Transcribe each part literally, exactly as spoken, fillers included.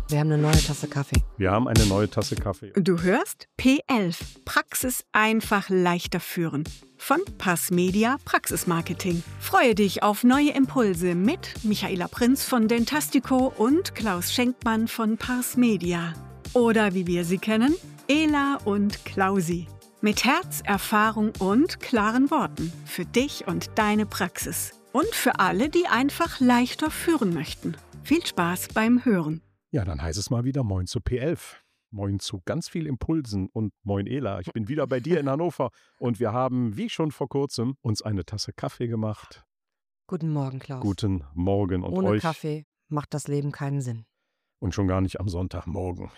Wir haben eine neue Tasse Kaffee. Wir haben eine neue Tasse Kaffee. Du hörst P elf. Praxis einfach leichter führen. Von Passmedia Praxismarketing. Freue dich auf neue Impulse mit Michaela Prinz von Dentastico und Klaus Schenkmann von Passmedia. Oder wie wir sie kennen, Ela und Klausi. Mit Herz, Erfahrung und klaren Worten. Für dich und deine Praxis. Und für alle, die einfach leichter führen möchten. Viel Spaß beim Hören. Ja, dann heißt es mal wieder Moin zu P elf. Moin zu ganz viel Impulsen und Moin Ela. Ich bin wieder bei dir in Hannover und wir haben, wie schon vor kurzem, uns eine Tasse Kaffee gemacht. Guten Morgen, Klaus. Guten Morgen und Ohne euch. Kaffee macht das Leben keinen Sinn. Und schon gar nicht am Sonntagmorgen.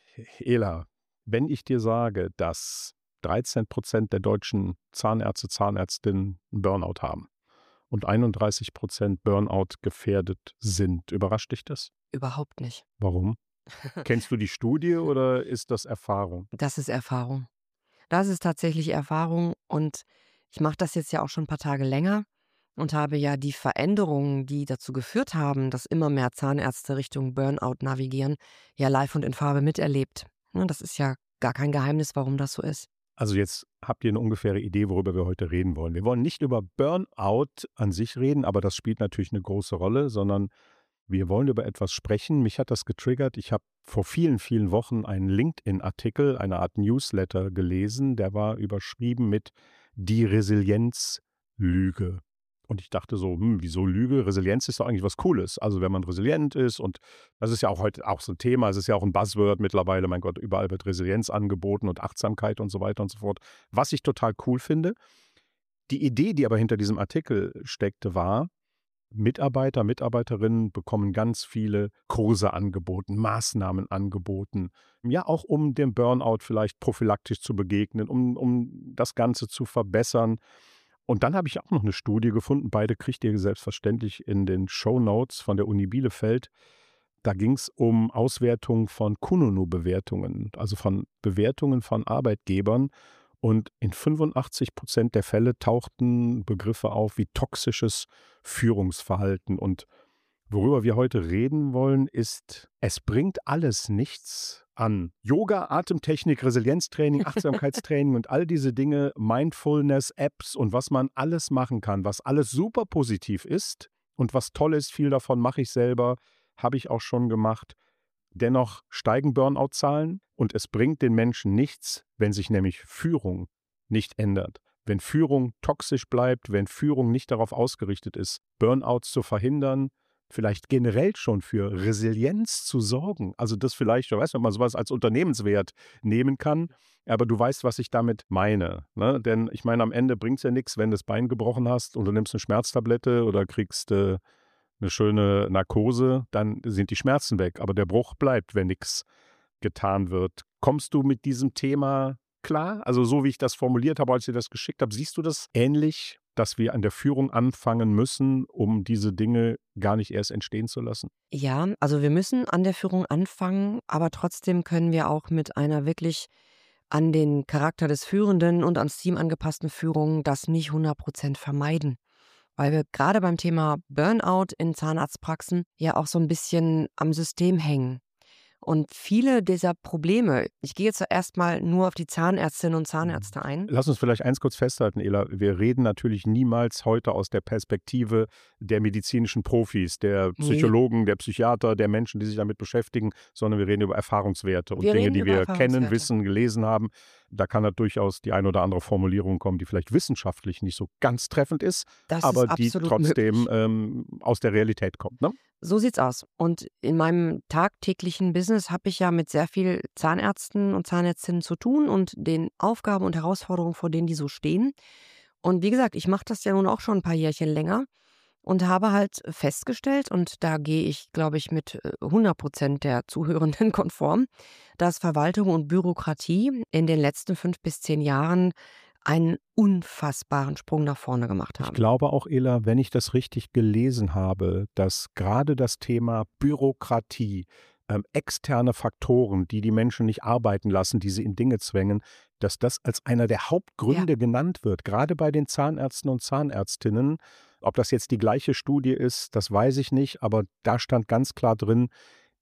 Ela, wenn ich dir sage, dass dreizehn Prozent der deutschen Zahnärzte, Zahnärztinnen einen Burnout haben und einunddreißig Prozent Burnout gefährdet sind, überrascht dich das? Überhaupt nicht. Warum? Kennst du die Studie oder ist das Erfahrung? Das ist Erfahrung. Das ist tatsächlich Erfahrung und ich mache das jetzt ja auch schon ein paar Tage länger und habe ja die Veränderungen, die dazu geführt haben, dass immer mehr Zahnärzte Richtung Burnout navigieren, ja live und in Farbe miterlebt. Ja, das ist ja gar kein Geheimnis, warum das so ist. Also jetzt habt ihr eine ungefähre Idee, worüber wir heute reden wollen. Wir wollen nicht über Burnout an sich reden, aber das spielt natürlich eine große Rolle, sondern wir wollen über etwas sprechen. Mich hat das getriggert. Ich habe vor vielen, vielen Wochen einen LinkedIn-Artikel, eine Art Newsletter gelesen, der war überschrieben mit Die Resilienzlüge. Und ich dachte so, hm, wieso Lüge? Resilienz ist doch eigentlich was Cooles. Also wenn man resilient ist und das ist ja auch heute auch so ein Thema, es ist ja auch ein Buzzword mittlerweile, mein Gott, überall wird Resilienz angeboten und Achtsamkeit und so weiter und so fort. Was ich total cool finde. Die Idee, die aber hinter diesem Artikel steckte, war, Mitarbeiter, Mitarbeiterinnen bekommen ganz viele Kurse angeboten, Maßnahmen angeboten. Ja, auch um dem Burnout vielleicht prophylaktisch zu begegnen, um, um das Ganze zu verbessern. Und dann habe ich auch noch eine Studie gefunden, beide kriegt ihr selbstverständlich in den Shownotes von der Uni Bielefeld. Da ging es um Auswertung von Kununu-Bewertungen, also von Bewertungen von Arbeitgebern. Und in fünfundachtzig Prozent der Fälle tauchten Begriffe auf wie toxisches Führungsverhalten. Und worüber wir heute reden wollen, ist, es bringt alles nichts an Yoga, Atemtechnik, Resilienztraining, Achtsamkeitstraining und all diese Dinge, Mindfulness, Apps und was man alles machen kann, was alles super positiv ist und was toll ist, viel davon mache ich selber, habe ich auch schon gemacht. Dennoch steigen Burnout-Zahlen und es bringt den Menschen nichts, wenn sich nämlich Führung nicht ändert. Wenn Führung toxisch bleibt, wenn Führung nicht darauf ausgerichtet ist, Burnouts zu verhindern, vielleicht generell schon für Resilienz zu sorgen. Also das vielleicht, du weißt, wenn man sowas als Unternehmenswert nehmen kann, aber du weißt, was ich damit meine. Ne? Denn ich meine, am Ende bringt es ja nichts, wenn du das Bein gebrochen hast und du nimmst eine Schmerztablette oder kriegst äh, eine schöne Narkose, dann sind die Schmerzen weg. Aber der Bruch bleibt, wenn nichts getan wird. Kommst du mit diesem Thema klar? Also so wie ich das formuliert habe, als ich dir das geschickt habe, siehst du das ähnlich, dass wir an der Führung anfangen müssen, um diese Dinge gar nicht erst entstehen zu lassen? Ja, also wir müssen an der Führung anfangen, aber trotzdem können wir auch mit einer wirklich an den Charakter des Führenden und ans Team angepassten Führung das nicht hundert Prozent vermeiden. Weil wir gerade beim Thema Burnout in Zahnarztpraxen ja auch so ein bisschen am System hängen. Und viele dieser Probleme, ich gehe jetzt zuerst mal nur auf die Zahnärztinnen und Zahnärzte ein. Lass uns vielleicht eins kurz festhalten, Ela. Wir reden natürlich niemals heute aus der Perspektive der medizinischen Profis, der Nee. Psychologen, der Psychiater, der Menschen, die sich damit beschäftigen, sondern wir reden über Erfahrungswerte und Wir Dinge, reden die über wir kennen, Erfahrungswerte. wissen, gelesen haben. Da kann da durchaus die ein oder andere Formulierung kommen, die vielleicht wissenschaftlich nicht so ganz treffend ist, Das aber ist die absolut trotzdem möglich. ähm, aus der Realität kommt. Ne? So sieht's aus. Und in meinem tagtäglichen Business habe ich ja mit sehr viel Zahnärzten und Zahnärztinnen zu tun und den Aufgaben und Herausforderungen, vor denen die so stehen. Und wie gesagt, ich mache das ja nun auch schon ein paar Jährchen länger und habe halt festgestellt, und da gehe ich, glaube ich, mit äh, hundert Prozent der Zuhörenden konform, dass Verwaltung und Bürokratie in den letzten fünf bis zehn Jahren einen unfassbaren Sprung nach vorne gemacht Ich haben. glaube auch, Ela, wenn ich das richtig gelesen habe, dass gerade das Thema Bürokratie, ähm, externe Faktoren, die die Menschen nicht arbeiten lassen, die sie in Dinge zwängen, dass das als einer der Hauptgründe genannt wird, gerade bei den Zahnärzten und Zahnärztinnen. Ob das jetzt die gleiche Studie ist, das weiß ich nicht, aber da stand ganz klar drin,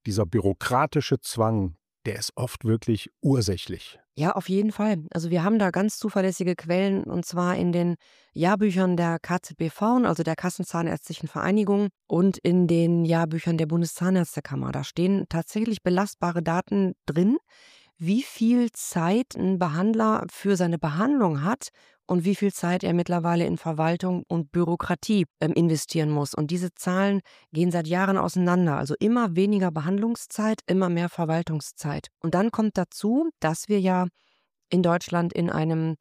dieser bürokratische Zwang, der ist oft wirklich ursächlich. Ja, auf jeden Fall. Also wir haben da ganz zuverlässige Quellen, und zwar in den Jahrbüchern der K Z B V, also der Kassenzahnärztlichen Vereinigung, und in den Jahrbüchern der Bundeszahnärztekammer. Da stehen tatsächlich belastbare Daten drin, wie viel Zeit ein Behandler für seine Behandlung hat und wie viel Zeit er mittlerweile in Verwaltung und Bürokratie ähm, investieren muss. Und diese Zahlen gehen seit Jahren auseinander. Also immer weniger Behandlungszeit, immer mehr Verwaltungszeit. Und dann kommt dazu, dass wir ja in Deutschland in einem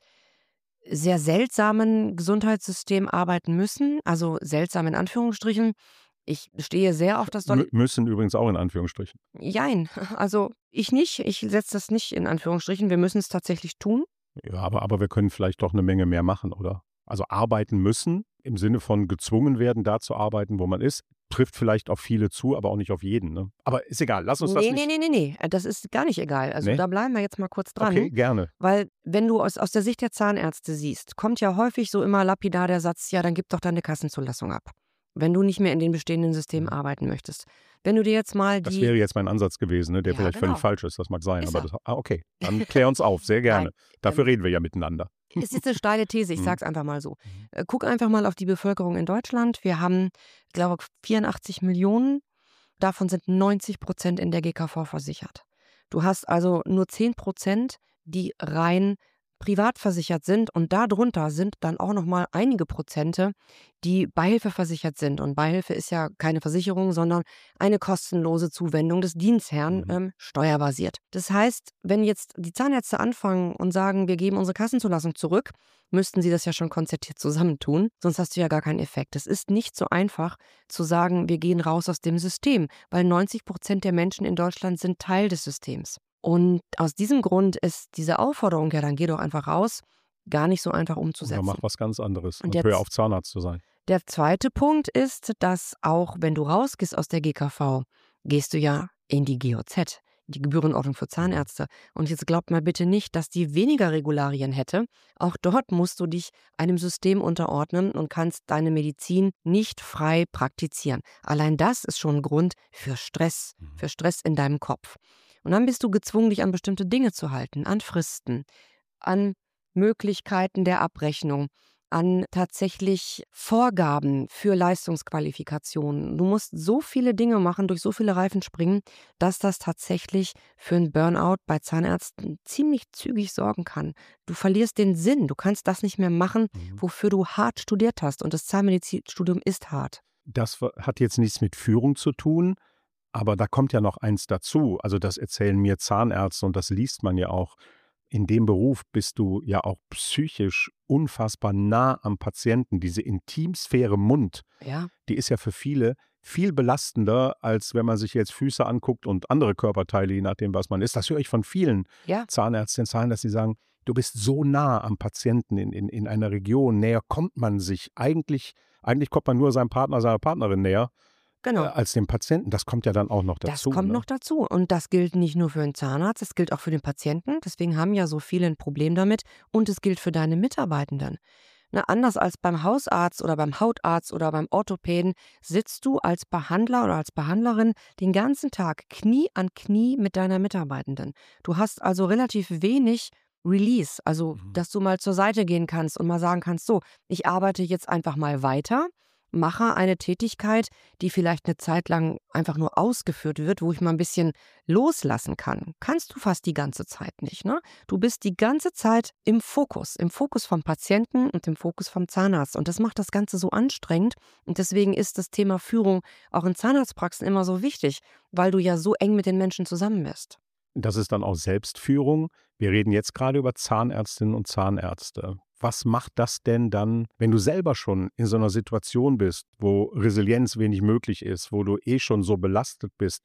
sehr seltsamen Gesundheitssystem arbeiten müssen. Also seltsam in Anführungsstrichen. Ich stehe sehr auf das Mü müssen übrigens auch in Anführungsstrichen. Jein, also ich nicht. Ich setze das nicht in Anführungsstrichen. Wir müssen es tatsächlich tun. Ja, aber, aber wir können vielleicht doch eine Menge mehr machen, oder? Also arbeiten müssen, im Sinne von gezwungen werden, da zu arbeiten, wo man ist, trifft vielleicht auf viele zu, aber auch nicht auf jeden. Ne? Aber ist egal, lass uns das Nee, nicht... nee, nee, nee, nee. Das ist gar nicht egal. Also Nee? da bleiben wir jetzt mal kurz dran. Okay, gerne. Weil wenn du aus, aus der Sicht der Zahnärzte siehst, kommt ja häufig so immer lapidar der Satz, ja, dann gib doch deine Kassenzulassung ab, wenn du nicht mehr in den bestehenden Systemen Mhm. arbeiten möchtest. Wenn du dir jetzt mal Das die... wäre jetzt mein Ansatz gewesen, ne, der Ja, vielleicht genau. völlig falsch ist, das mag sein. Ist Aber er. das, ah, okay, dann klär uns auf, sehr gerne. Nein, Dafür ähm, reden wir ja miteinander. es ist eine steile These, ich Mhm. sag's einfach mal so. Mhm. Äh, Guck einfach mal auf die Bevölkerung in Deutschland. Wir haben, ich glaube, vierundachtzig Millionen. Davon sind neunzig Prozent in der G K V versichert. Du hast also nur zehn Prozent, die rein privat versichert sind, und darunter sind dann auch noch mal einige Prozente, die Beihilfe versichert sind. Und Beihilfe ist ja keine Versicherung, sondern eine kostenlose Zuwendung des Dienstherrn, Mhm. ähm, steuerbasiert. Das heißt, wenn jetzt die Zahnärzte anfangen und sagen, wir geben unsere Kassenzulassung zurück, müssten sie das ja schon konzertiert zusammentun, sonst hast du ja gar keinen Effekt. Es ist nicht so einfach zu sagen, wir gehen raus aus dem System, weil neunzig Prozent der Menschen in Deutschland sind Teil des Systems. Und aus diesem Grund ist diese Aufforderung, ja, dann geh doch einfach raus, gar nicht so einfach Oder umzusetzen. mach was ganz anderes Und und jetzt- hör auf, Zahnarzt zu sein. Der zweite Punkt ist, dass auch wenn du rausgehst aus der G K V, gehst du ja in die G O Z, die Gebührenordnung für Zahnärzte. Und jetzt glaubt mal bitte nicht, dass die weniger Regularien hätte. Auch dort musst du dich einem System unterordnen und kannst deine Medizin nicht frei praktizieren. Allein das ist schon ein Grund für Stress, Mhm. für Stress in deinem Kopf. Und dann bist du gezwungen, dich an bestimmte Dinge zu halten, an Fristen, an Möglichkeiten der Abrechnung, an tatsächlich Vorgaben für Leistungsqualifikationen. Du musst so viele Dinge machen, durch so viele Reifen springen, dass das tatsächlich für einen Burnout bei Zahnärzten ziemlich zügig sorgen kann. Du verlierst den Sinn, du kannst das nicht mehr machen, Mhm. wofür du hart studiert hast. Und das Zahnmedizinstudium ist hart. Das wa- hat jetzt nichts mit Führung zu tun, aber da kommt ja noch eins dazu. Also das erzählen mir Zahnärzte und das liest man ja auch. In dem Beruf bist du ja auch psychisch unfassbar nah am Patienten. Diese Intimsphäre Mund, Ja, die ist ja für viele viel belastender, als wenn man sich jetzt Füße anguckt und andere Körperteile, je nachdem, was man ist. Das höre ich von vielen ja. Zahnärztinnen, Zahnärzten, die sagen, du bist so nah am Patienten in, in, in einer Region, näher kommt man sich. Eigentlich, eigentlich kommt man nur seinem Partner, seiner Partnerin näher, Genau. äh, als dem Patienten. Das kommt ja dann auch noch Das dazu. kommt ne? noch dazu. Und das gilt nicht nur für den Zahnarzt, es gilt auch für den Patienten. Deswegen haben ja so viele ein Problem damit. Und es gilt für deine Mitarbeitenden. Na, anders als beim Hausarzt oder beim Hautarzt oder beim Orthopäden sitzt du als Behandler oder als Behandlerin den ganzen Tag Knie an Knie mit deiner Mitarbeitenden. Du hast also relativ wenig Release, also Mhm. dass du mal zur Seite gehen kannst und mal sagen kannst, so, ich arbeite jetzt einfach mal weiter, mache eine Tätigkeit, die vielleicht eine Zeit lang einfach nur ausgeführt wird, wo ich mal ein bisschen loslassen kann. Kannst du fast die ganze Zeit nicht, ne? Du bist die ganze Zeit im Fokus, im Fokus vom Patienten und im Fokus vom Zahnarzt. Und das macht das Ganze so anstrengend. Und deswegen ist das Thema Führung auch in Zahnarztpraxen immer so wichtig, weil du ja so eng mit den Menschen zusammen bist. Das ist dann auch Selbstführung. Wir reden jetzt gerade über Zahnärztinnen und Zahnärzte. Was macht das denn dann, wenn du selber schon in so einer Situation bist, wo Resilienz wenig möglich ist, wo du eh schon so belastet bist?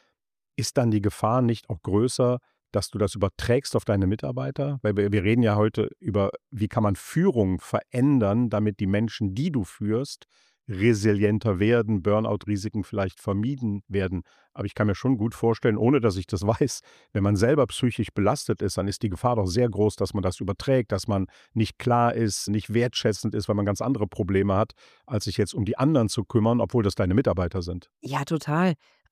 Ist dann die Gefahr nicht auch größer, dass du das überträgst auf deine Mitarbeiter? Weil wir, wir reden ja heute über, wie kann man Führung verändern, damit die Menschen, die du führst, resilienter werden, Burnout-Risiken vielleicht vermieden werden. Aber ich kann mir schon gut vorstellen, ohne dass ich das weiß, wenn man selber psychisch belastet ist, dann ist die Gefahr doch sehr groß, dass man das überträgt, dass man nicht klar ist, nicht wertschätzend ist, weil man ganz andere Probleme hat, als sich jetzt um die anderen zu kümmern, obwohl das deine Mitarbeiter sind. Ja, total.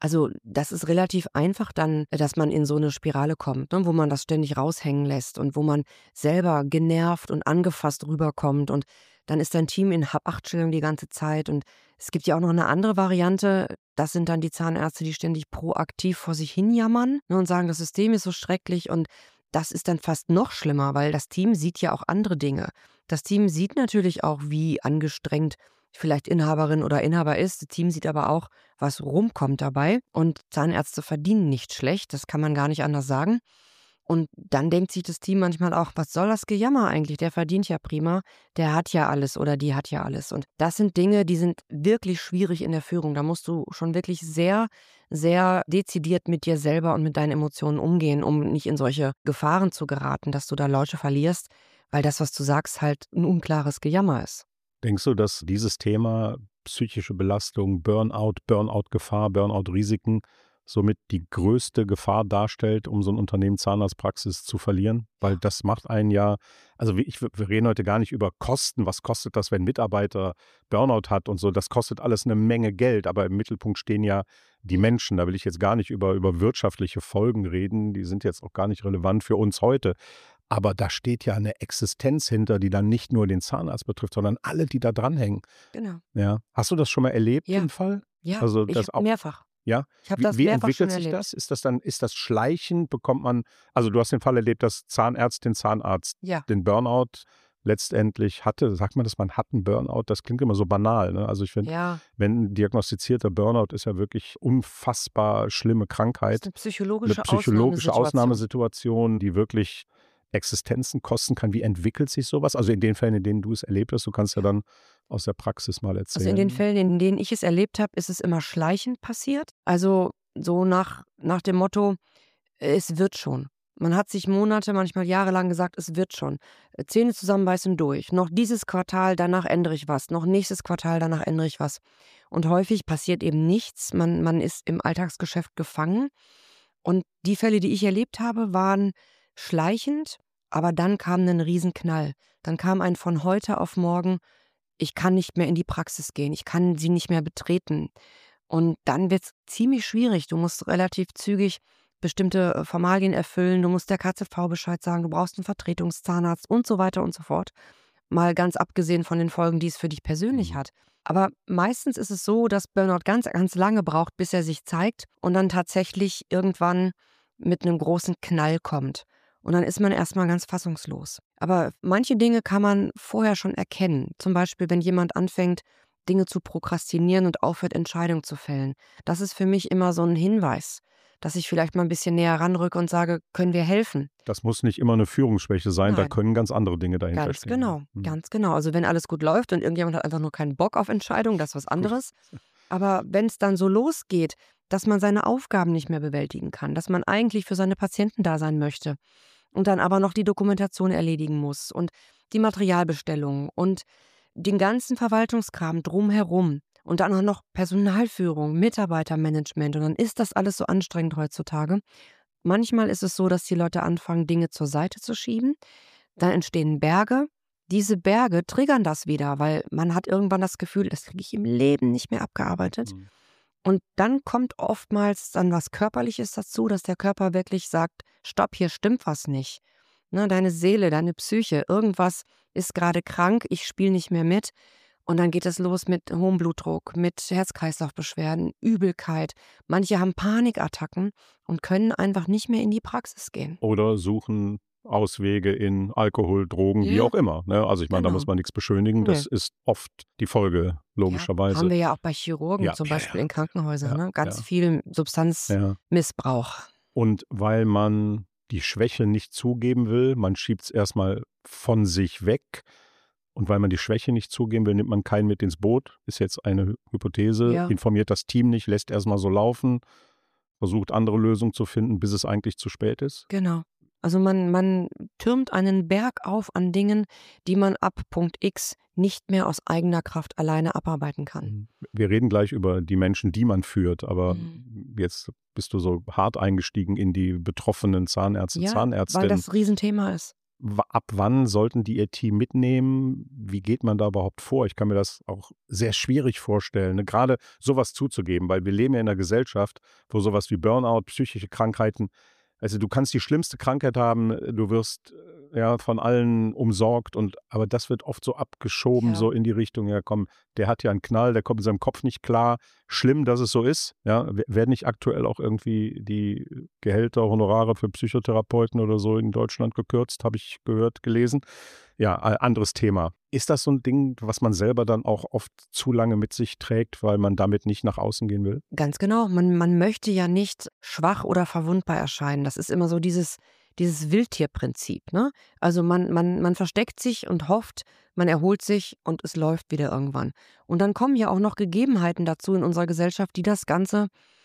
Also das ist relativ einfach dann, dass man in so eine Spirale kommt, ne, wo man das ständig raushängen lässt und wo man selber genervt und angefasst rüberkommt und dann ist dein Team in Hab-Acht-Stellung die ganze Zeit und es gibt ja auch noch eine andere Variante, das sind dann die Zahnärzte, die ständig proaktiv vor sich hin jammern, ne, und sagen, das System ist so schrecklich und das ist dann fast noch schlimmer, weil das Team sieht ja auch andere Dinge. Das Team sieht natürlich auch, wie angestrengt vielleicht Inhaberin oder Inhaber ist. Das Team sieht aber auch, was rumkommt dabei. Und Zahnärzte verdienen nicht schlecht, das kann man gar nicht anders sagen. Und dann denkt sich das Team manchmal auch, was soll das Gejammer eigentlich? Der verdient ja prima, der hat ja alles oder die hat ja alles. Und das sind Dinge, die sind wirklich schwierig in der Führung. Da musst du schon wirklich sehr, sehr dezidiert mit dir selber und mit deinen Emotionen umgehen, um nicht in solche Gefahren zu geraten, dass du da Leute verlierst, weil das, was du sagst, halt ein unklares Gejammer ist. Denkst du, dass dieses Thema psychische Belastung, Burnout, Burnout-Gefahr, Burnout-Risiken somit die größte Gefahr darstellt, um so ein Unternehmen Zahnarztpraxis zu verlieren? Weil das macht einen ja, also wie ich, wir reden heute gar nicht über Kosten, was kostet das, wenn ein Mitarbeiter Burnout hat und so, das kostet alles eine Menge Geld, aber im Mittelpunkt stehen ja die Menschen. Da will ich jetzt gar nicht über, über wirtschaftliche Folgen reden, die sind jetzt auch gar nicht relevant für uns heute. Aber da steht ja eine Existenz hinter, die dann nicht nur den Zahnarzt betrifft, sondern alle, die da dranhängen. Genau. Ja. Hast du das schon mal erlebt, Ja. den Fall? Ja, Also ich das hab auch, mehrfach. ja? Ich habe Wie, das wie mehrfach schon entwickelt sich erlebt. das? Ist das dann, ist das schleichend? Bekommt man, also du hast den Fall erlebt, dass Zahnärztin, Zahnarzt Ja. den Burnout letztendlich hatte. Sagt man, dass man hat einen Burnout? Das klingt immer so banal. Ne? Also ich finde, Ja, wenn ein diagnostizierter Burnout ist ja wirklich unfassbar schlimme das Krankheit. ist eine Eine psychologische psychologische Ausnahmesituation. Ausnahmesituation, die wirklich Existenzen kosten kann. Wie entwickelt sich sowas? Also in den Fällen, in denen du es erlebt hast, du kannst ja dann aus der Praxis mal erzählen. Also in den Fällen, in denen ich es erlebt habe, ist es immer schleichend passiert. Also so nach, nach dem Motto, es wird schon. Man hat sich Monate, manchmal jahrelang gesagt, es wird schon. Äh, Zähne zusammenbeißen durch. Noch dieses Quartal, danach ändere ich was. Noch nächstes Quartal, danach ändere ich was. Und häufig passiert eben nichts. Man, man ist im Alltagsgeschäft gefangen. Und die Fälle, die ich erlebt habe, waren schleichend, aber dann kam ein Riesenknall. Dann kam ein von heute auf morgen, ich kann nicht mehr in die Praxis gehen, ich kann sie nicht mehr betreten. Und dann wird es ziemlich schwierig. Du musst relativ zügig bestimmte äh, Formalien erfüllen, du musst der K Z V Bescheid sagen, du brauchst einen Vertretungszahnarzt und so weiter und so fort. Mal ganz abgesehen von den Folgen, die es für dich persönlich Mhm. hat. Aber meistens ist es so, dass Burnout ganz, ganz lange braucht, bis er sich zeigt und dann tatsächlich irgendwann mit einem großen Knall kommt. Und dann ist man erstmal ganz fassungslos. Aber manche Dinge kann man vorher schon erkennen. Zum Beispiel, wenn jemand anfängt, Dinge zu prokrastinieren und aufhört, Entscheidungen zu fällen. Das ist für mich immer so ein Hinweis, dass ich vielleicht mal ein bisschen näher ranrücke und sage, können wir helfen? Das muss nicht immer eine Führungsschwäche sein, da Nein. können ganz andere Dinge dahinter Ganz stehen. genau, Mhm. ganz genau. Also wenn alles gut läuft und irgendjemand hat einfach nur keinen Bock auf Entscheidungen, das ist was anderes. Aber wenn es dann so losgeht, dass man seine Aufgaben nicht mehr bewältigen kann, dass man eigentlich für seine Patienten da sein möchte und dann aber noch die Dokumentation erledigen muss und die Materialbestellung und den ganzen Verwaltungskram drumherum und dann auch noch Personalführung, Mitarbeitermanagement und dann ist das alles so anstrengend heutzutage. Manchmal ist es so, dass die Leute anfangen, Dinge zur Seite zu schieben. Dann entstehen Berge. Diese Berge triggern das wieder, weil man hat irgendwann das Gefühl, das kriege ich im Leben nicht mehr abgearbeitet. Mhm. Und dann kommt oftmals dann was Körperliches dazu, dass der Körper wirklich sagt, stopp, hier stimmt was nicht. Ne, deine Seele, deine Psyche, irgendwas ist gerade krank, ich spiele nicht mehr mit. Und dann geht es los mit hohem Blutdruck, mit Herz-Kreislauf-Beschwerden, Übelkeit. Manche haben Panikattacken und können einfach nicht mehr in die Praxis gehen. Oder suchen Auswege in Alkohol, Drogen, wie Ja, auch immer. Ne? Also ich meine, da genau. muss man nichts beschönigen. Das Nee. ist oft die Folge, Ja, logischerweise. haben wir ja auch bei Chirurgen, Ja, zum ja, Beispiel ja. in Krankenhäusern, Ja, ne? Ganz ja. viel Ja. Substanzmissbrauch. Und weil man die Schwäche nicht zugeben will, man schiebt es erstmal von sich weg. Und weil man die Schwäche nicht zugeben will, nimmt man keinen mit ins Boot. Ist jetzt eine Hy- Hypothese. Ja, Informiert das Team nicht, lässt erstmal so laufen, versucht andere Lösungen zu finden, bis es eigentlich zu spät ist. genau. Also man, man türmt einen Berg auf an Dingen, die man ab Punkt X nicht mehr aus eigener Kraft alleine abarbeiten kann. Mhm. Wir reden gleich über die Menschen, die man führt, aber Mhm. jetzt bist du so hart eingestiegen in die betroffenen Zahnärzte, Ja, weil Zahnärztinnen. das ein Riesenthema ist. w- ab wann sollten die ihr Team mitnehmen? Wie geht man da überhaupt vor? Ich kann mir das auch sehr schwierig vorstellen, ne? Gerade sowas zuzugeben, weil wir leben ja in einer Gesellschaft, wo sowas wie Burnout, psychische Krankheiten, also du kannst die schlimmste Krankheit haben, du wirst äh, ja von allen umsorgt und aber das wird oft so abgeschoben, Ja. so in die Richtung, ja komm, der hat ja einen Knall, der kommt in seinem Kopf nicht klar. Schlimm, dass es so ist. Ja, W- werden nicht aktuell auch irgendwie die Gehälter, Honorare für Psychotherapeuten oder so in Deutschland gekürzt, habe ich gehört, gelesen. Ja, ein anderes Thema. Ist das so ein Ding, was man selber dann auch oft zu lange mit sich trägt, weil man damit nicht nach außen gehen will? Ganz genau. Man, man möchte ja nicht schwach oder verwundbar erscheinen. Das ist immer so dieses, dieses Wildtierprinzip. Ne? Also man, man, man versteckt sich und hofft, man erholt sich und es läuft wieder irgendwann. Und dann kommen ja auch noch Gegebenheiten dazu in unserer Gesellschaft, die das Ganze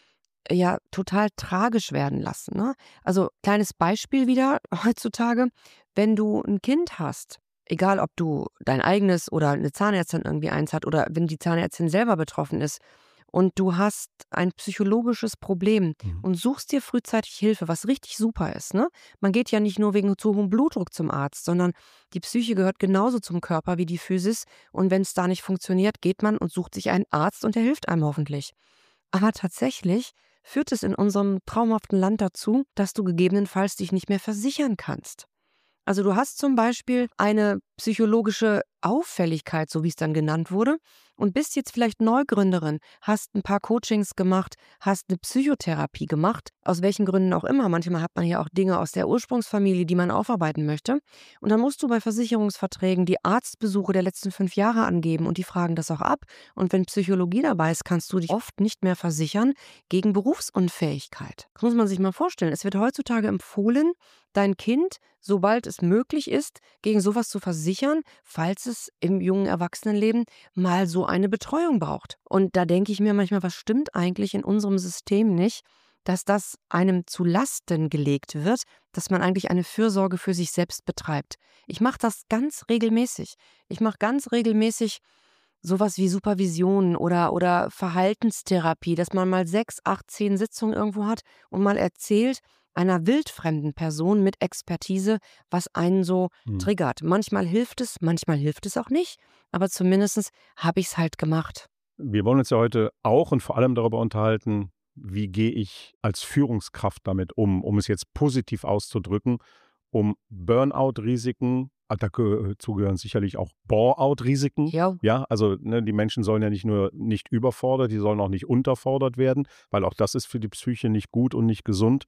ja total tragisch werden lassen. Ne? Also kleines Beispiel wieder heutzutage, wenn du ein Kind hast, egal ob du dein eigenes oder eine Zahnärztin irgendwie eins hat oder wenn die Zahnärztin selber betroffen ist und du hast ein psychologisches Problem Mhm. und suchst dir frühzeitig Hilfe, was richtig super ist. Ne? Man geht ja nicht nur wegen zu hohem Blutdruck zum Arzt, sondern die Psyche gehört genauso zum Körper wie die Physis und wenn es da nicht funktioniert, geht man und sucht sich einen Arzt und der hilft einem hoffentlich. Aber tatsächlich führt es in unserem traumhaften Land dazu, dass du gegebenenfalls dich nicht mehr versichern kannst. Also du hast zum Beispiel eine psychologische Auffälligkeit, so wie es dann genannt wurde, und bist jetzt vielleicht Neugründerin, hast ein paar Coachings gemacht, hast eine Psychotherapie gemacht, aus welchen Gründen auch immer. Manchmal hat man ja auch Dinge aus der Ursprungsfamilie, die man aufarbeiten möchte. Und dann musst du bei Versicherungsverträgen die Arztbesuche der letzten fünf Jahre angeben und die fragen das auch ab. Und wenn Psychologie dabei ist, kannst du dich oft nicht mehr versichern gegen Berufsunfähigkeit. Das muss man sich mal vorstellen. Es wird heutzutage empfohlen, dein Kind, sobald es möglich ist, gegen sowas zu versichern, falls es im jungen Erwachsenenleben mal so eine Betreuung braucht. Und da denke ich mir manchmal, was stimmt eigentlich in unserem System nicht, dass das einem zu Lasten gelegt wird, dass man eigentlich eine Fürsorge für sich selbst betreibt. Ich mache das ganz regelmäßig. Ich mache ganz regelmäßig sowas wie Supervision oder, oder Verhaltenstherapie, dass man mal sechs, acht, zehn Sitzungen irgendwo hat und mal erzählt einer wildfremden Person mit Expertise, was einen so Hm. triggert. Manchmal hilft es, manchmal hilft es auch nicht, aber zumindest habe ich es halt gemacht. Wir wollen uns ja heute auch und vor allem darüber unterhalten, wie gehe ich als Führungskraft damit um, um es jetzt positiv auszudrücken, um Burnout-Risiken, ah, dazu gehören sicherlich auch Bore-out-Risiken. Ja, Ja, also ne, die Menschen sollen ja nicht nur nicht überfordert, die sollen auch nicht unterfordert werden, weil auch das ist für die Psyche nicht gut und nicht gesund.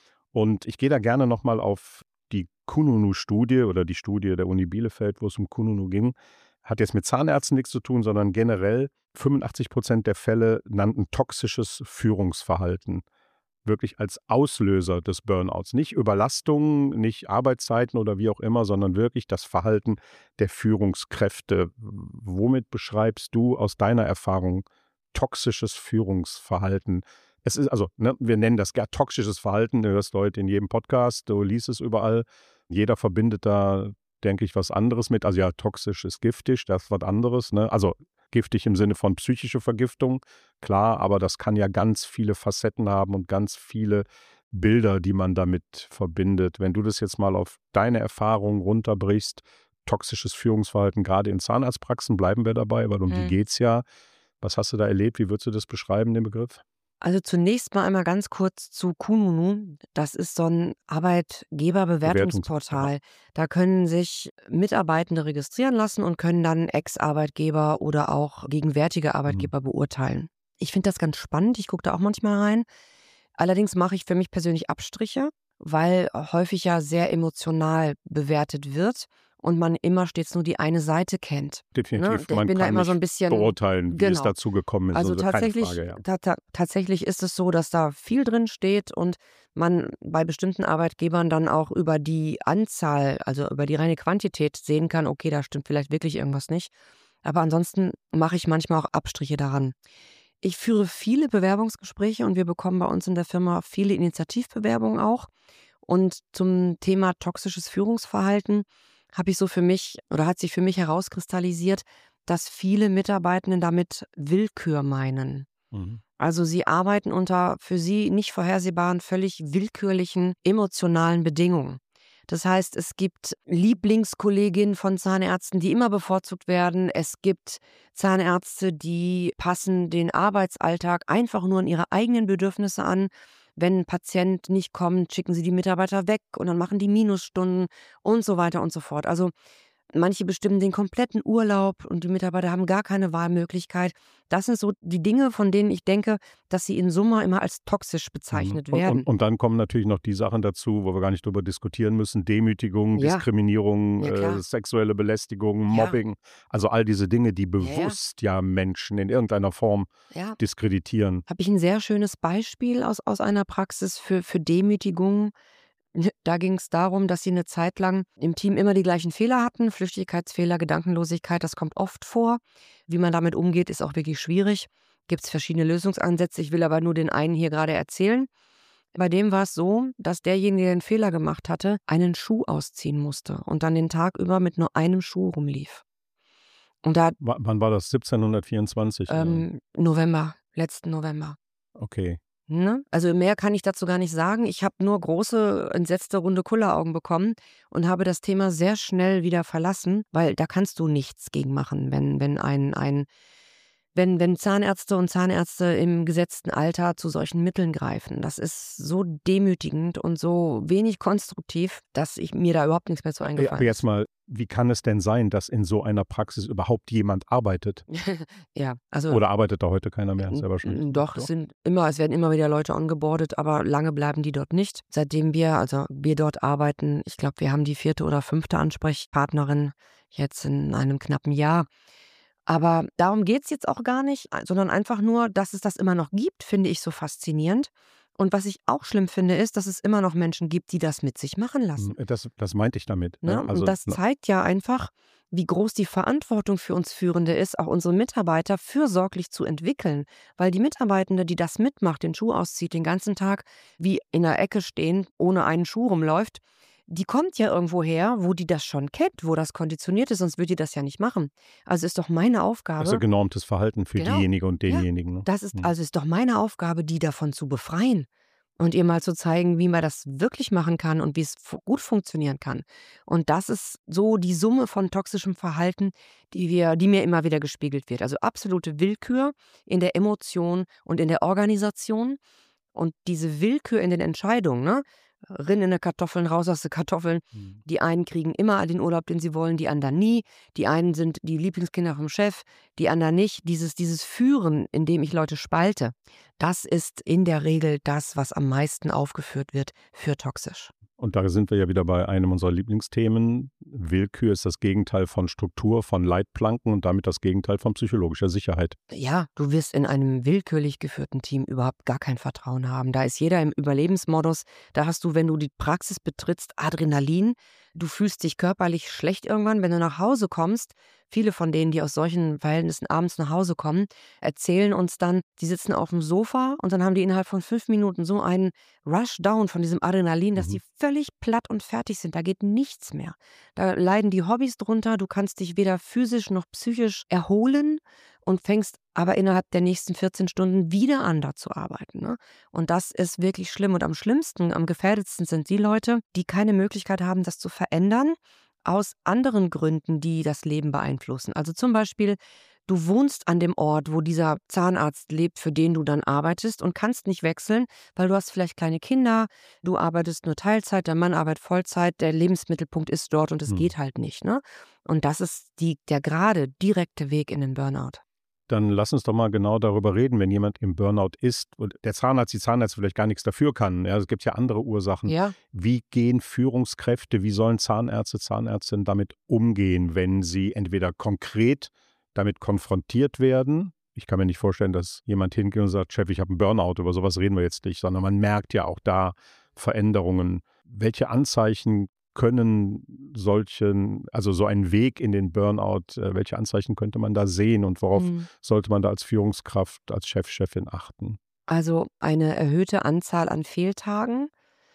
Und ich gehe da gerne nochmal auf die Kununu-Studie oder die Studie der Uni Bielefeld, wo es um Kununu ging. Hat jetzt mit Zahnärzten nichts zu tun, sondern generell fünfundachtzig Prozent der Fälle nannten toxisches Führungsverhalten wirklich als Auslöser des Burnouts. Nicht Überlastung, nicht Arbeitszeiten oder wie auch immer, sondern wirklich das Verhalten der Führungskräfte. Womit beschreibst du aus deiner Erfahrung toxisches Führungsverhalten? Es ist also, ne, wir nennen das gar toxisches Verhalten. Du hörst heute in jedem Podcast, du liest es überall. Jeder verbindet da, denke ich, was anderes mit. Also ja, toxisch ist giftig, das ist was anderes. Ne? Also giftig im Sinne von psychische Vergiftung, klar, aber das kann ja ganz viele Facetten haben und ganz viele Bilder, die man damit verbindet. Wenn du das jetzt mal auf deine Erfahrungen runterbrichst, toxisches Führungsverhalten, gerade in Zahnarztpraxen, bleiben wir dabei, weil um die Hm. geht es ja. Was hast du da erlebt? Wie würdest du das beschreiben, den Begriff? Also zunächst mal einmal ganz kurz zu Kununu. Das ist so ein Arbeitgeberbewertungsportal. Da können sich Mitarbeitende registrieren lassen und können dann Ex-Arbeitgeber oder auch gegenwärtige Arbeitgeber beurteilen. Ich finde das ganz spannend. Ich gucke da auch manchmal rein. Allerdings mache ich für mich persönlich Abstriche, weil häufig ja sehr emotional bewertet wird und man immer stets nur die eine Seite kennt. Definitiv. Ne? Man Ich bin da kann immer so ein nicht bisschen beurteilen, wie es genau. dazu gekommen ist. Also Also keine tatsächlich, Frage, ja. ta ta tatsächlich ist es so, dass da viel drin steht und man bei bestimmten Arbeitgebern dann auch über die Anzahl, also über die reine Quantität sehen kann, okay, da stimmt vielleicht wirklich irgendwas nicht. Aber ansonsten mache ich manchmal auch Abstriche daran. Ich führe viele Bewerbungsgespräche und wir bekommen bei uns in der Firma viele Initiativbewerbungen auch. Und zum Thema toxisches Führungsverhalten habe ich so für mich oder hat sich für mich herauskristallisiert, dass viele Mitarbeitenden damit Willkür meinen. Mhm. Also sie arbeiten unter für sie nicht vorhersehbaren, völlig willkürlichen, emotionalen Bedingungen. Das heißt, es gibt Lieblingskolleginnen von Zahnärzten, die immer bevorzugt werden. Es gibt Zahnärzte, die passen den Arbeitsalltag einfach nur an ihre eigenen Bedürfnisse an. Wenn ein Patient nicht kommt, schicken sie die Mitarbeiter weg und dann machen die Minusstunden und so weiter und so fort. Also manche bestimmen den kompletten Urlaub und die Mitarbeiter haben gar keine Wahlmöglichkeit. Das sind so die Dinge, von denen ich denke, dass sie in Summe immer als toxisch bezeichnet und, werden. Und, und dann kommen natürlich noch die Sachen dazu, wo wir gar nicht drüber diskutieren müssen. Demütigung, Ja. Diskriminierung, Ja, klar. äh, sexuelle Belästigung, Ja. Mobbing. Also all diese Dinge, die Ja, ja. bewusst ja Menschen in irgendeiner Form Ja. diskreditieren. Habe ich ein sehr schönes Beispiel aus, aus einer Praxis für, für Demütigung. Da ging es darum, dass sie eine Zeit lang im Team immer die gleichen Fehler hatten. Flüchtigkeitsfehler, Gedankenlosigkeit, das kommt oft vor. Wie man damit umgeht, ist auch wirklich schwierig. Gibt es verschiedene Lösungsansätze. Ich will aber nur den einen hier gerade erzählen. Bei dem war es so, dass derjenige, der den Fehler gemacht hatte, einen Schuh ausziehen musste und dann den Tag über mit nur einem Schuh rumlief. Und da, W wann war das? siebzehnhundertvierundzwanzig? ähm, November, letzten November. Okay. Ne? Also mehr kann ich dazu gar nicht sagen. Ich habe nur große, entsetzte, runde Kulleraugen bekommen und habe das Thema sehr schnell wieder verlassen, weil da kannst du nichts gegen machen, wenn, wenn ein, ein wenn, wenn Zahnärzte und Zahnärzte im gesetzten Alter zu solchen Mitteln greifen. Das ist so demütigend und so wenig konstruktiv, dass ich mir da überhaupt nichts mehr zu Aber eingefallen jetzt ist. mal, wie kann es denn sein, dass in so einer Praxis überhaupt jemand arbeitet? Ja, also Oder arbeitet da heute keiner mehr? Ist ja N- wahrscheinlich n- Doch, es sind immer, es werden immer wieder Leute ongeboardet, aber lange bleiben die dort nicht. Seitdem wir, also wir dort arbeiten, ich glaube, wir haben die vierte oder fünfte Ansprechpartnerin jetzt in einem knappen Jahr. Aber darum geht es jetzt auch gar nicht, sondern einfach nur, dass es das immer noch gibt, finde ich so faszinierend. Und was ich auch schlimm finde, ist, dass es immer noch Menschen gibt, die das mit sich machen lassen. Hm, Das, das meinte ich damit. Ne? Ne? Also Und das ne, zeigt ja einfach, wie groß die Verantwortung für uns Führende ist, auch unsere Mitarbeiter fürsorglich zu entwickeln. Weil die Mitarbeitende, die das mitmacht, den Schuh auszieht, den ganzen Tag wie in der Ecke stehen, ohne einen Schuh rumläuft, die kommt ja irgendwo her, wo die das schon kennt, wo das konditioniert ist, sonst würde die das ja nicht machen. Also ist doch meine das ist ja Aufgabe, genormtes Verhalten für genau, diejenige und ja, denjenigen. Ne? das ist Hm. also ist doch meine Aufgabe, die davon zu befreien und ihr mal zu zeigen, wie man das wirklich machen kann und wie es fu- gut funktionieren kann. Und das ist so die Summe von toxischem Verhalten, die wir, die mir immer wieder gespiegelt wird. Also absolute Willkür in der Emotion und in der Organisation und diese Willkür in den Entscheidungen, ne? Rinn in die Kartoffeln, raus aus den Kartoffeln. Hm. Die einen kriegen immer den Urlaub, den sie wollen, die anderen nie. Die einen sind die Lieblingskinder vom Chef, die anderen nicht. Dieses, dieses Führen, in dem ich Leute spalte, das ist in der Regel das, was am meisten aufgeführt wird für toxisch. Und da sind wir ja wieder bei einem unserer Lieblingsthemen. Willkür ist das Gegenteil von Struktur, von Leitplanken und damit das Gegenteil von psychologischer Sicherheit. Ja, du wirst in einem willkürlich geführten Team überhaupt gar kein Vertrauen haben. Da ist jeder im Überlebensmodus. Da hast du, wenn du die Praxis betrittst, Adrenalin. Du fühlst dich körperlich schlecht irgendwann, wenn du nach Hause kommst. Viele von denen, die aus solchen Verhältnissen abends nach Hause kommen, erzählen uns dann, die sitzen auf dem Sofa und dann haben die innerhalb von fünf Minuten so einen Rushdown von diesem Adrenalin, dass Mhm. die völlig platt und fertig sind. Da geht nichts mehr. Da leiden die Hobbys drunter. Du kannst dich weder physisch noch psychisch erholen und fängst aber innerhalb der nächsten vierzehn Stunden wieder an, da zu arbeiten. Ne? Und das ist wirklich schlimm. Und am schlimmsten, am gefährdetsten sind die Leute, die keine Möglichkeit haben, das zu verändern, aus anderen Gründen, die das Leben beeinflussen. Also zum Beispiel, du wohnst an dem Ort, wo dieser Zahnarzt lebt, für den du dann arbeitest und kannst nicht wechseln, weil du hast vielleicht kleine Kinder, du arbeitest nur Teilzeit, dein Mann arbeitet Vollzeit, der Lebensmittelpunkt ist dort und es Hm. geht halt nicht. Ne? Und das ist die, der gerade direkte Weg in den Burnout. Dann lass uns doch mal genau darüber reden, wenn jemand im Burnout ist und der Zahnarzt, die Zahnärzte vielleicht gar nichts dafür kann. Ja, es gibt ja andere Ursachen. Ja, Wie gehen Führungskräfte, wie sollen Zahnärzte, Zahnärztinnen damit umgehen, wenn sie entweder konkret damit konfrontiert werden? Ich kann mir nicht vorstellen, dass jemand hingeht und sagt, Chef, ich habe einen Burnout, über sowas reden wir jetzt nicht, sondern man merkt ja auch da Veränderungen. Welche Anzeichen können solchen, also so einen Weg in den Burnout, äh, welche Anzeichen könnte man da sehen und worauf hm. sollte man da als Führungskraft, als Chef, Chefin achten? Also eine erhöhte Anzahl an Fehltagen,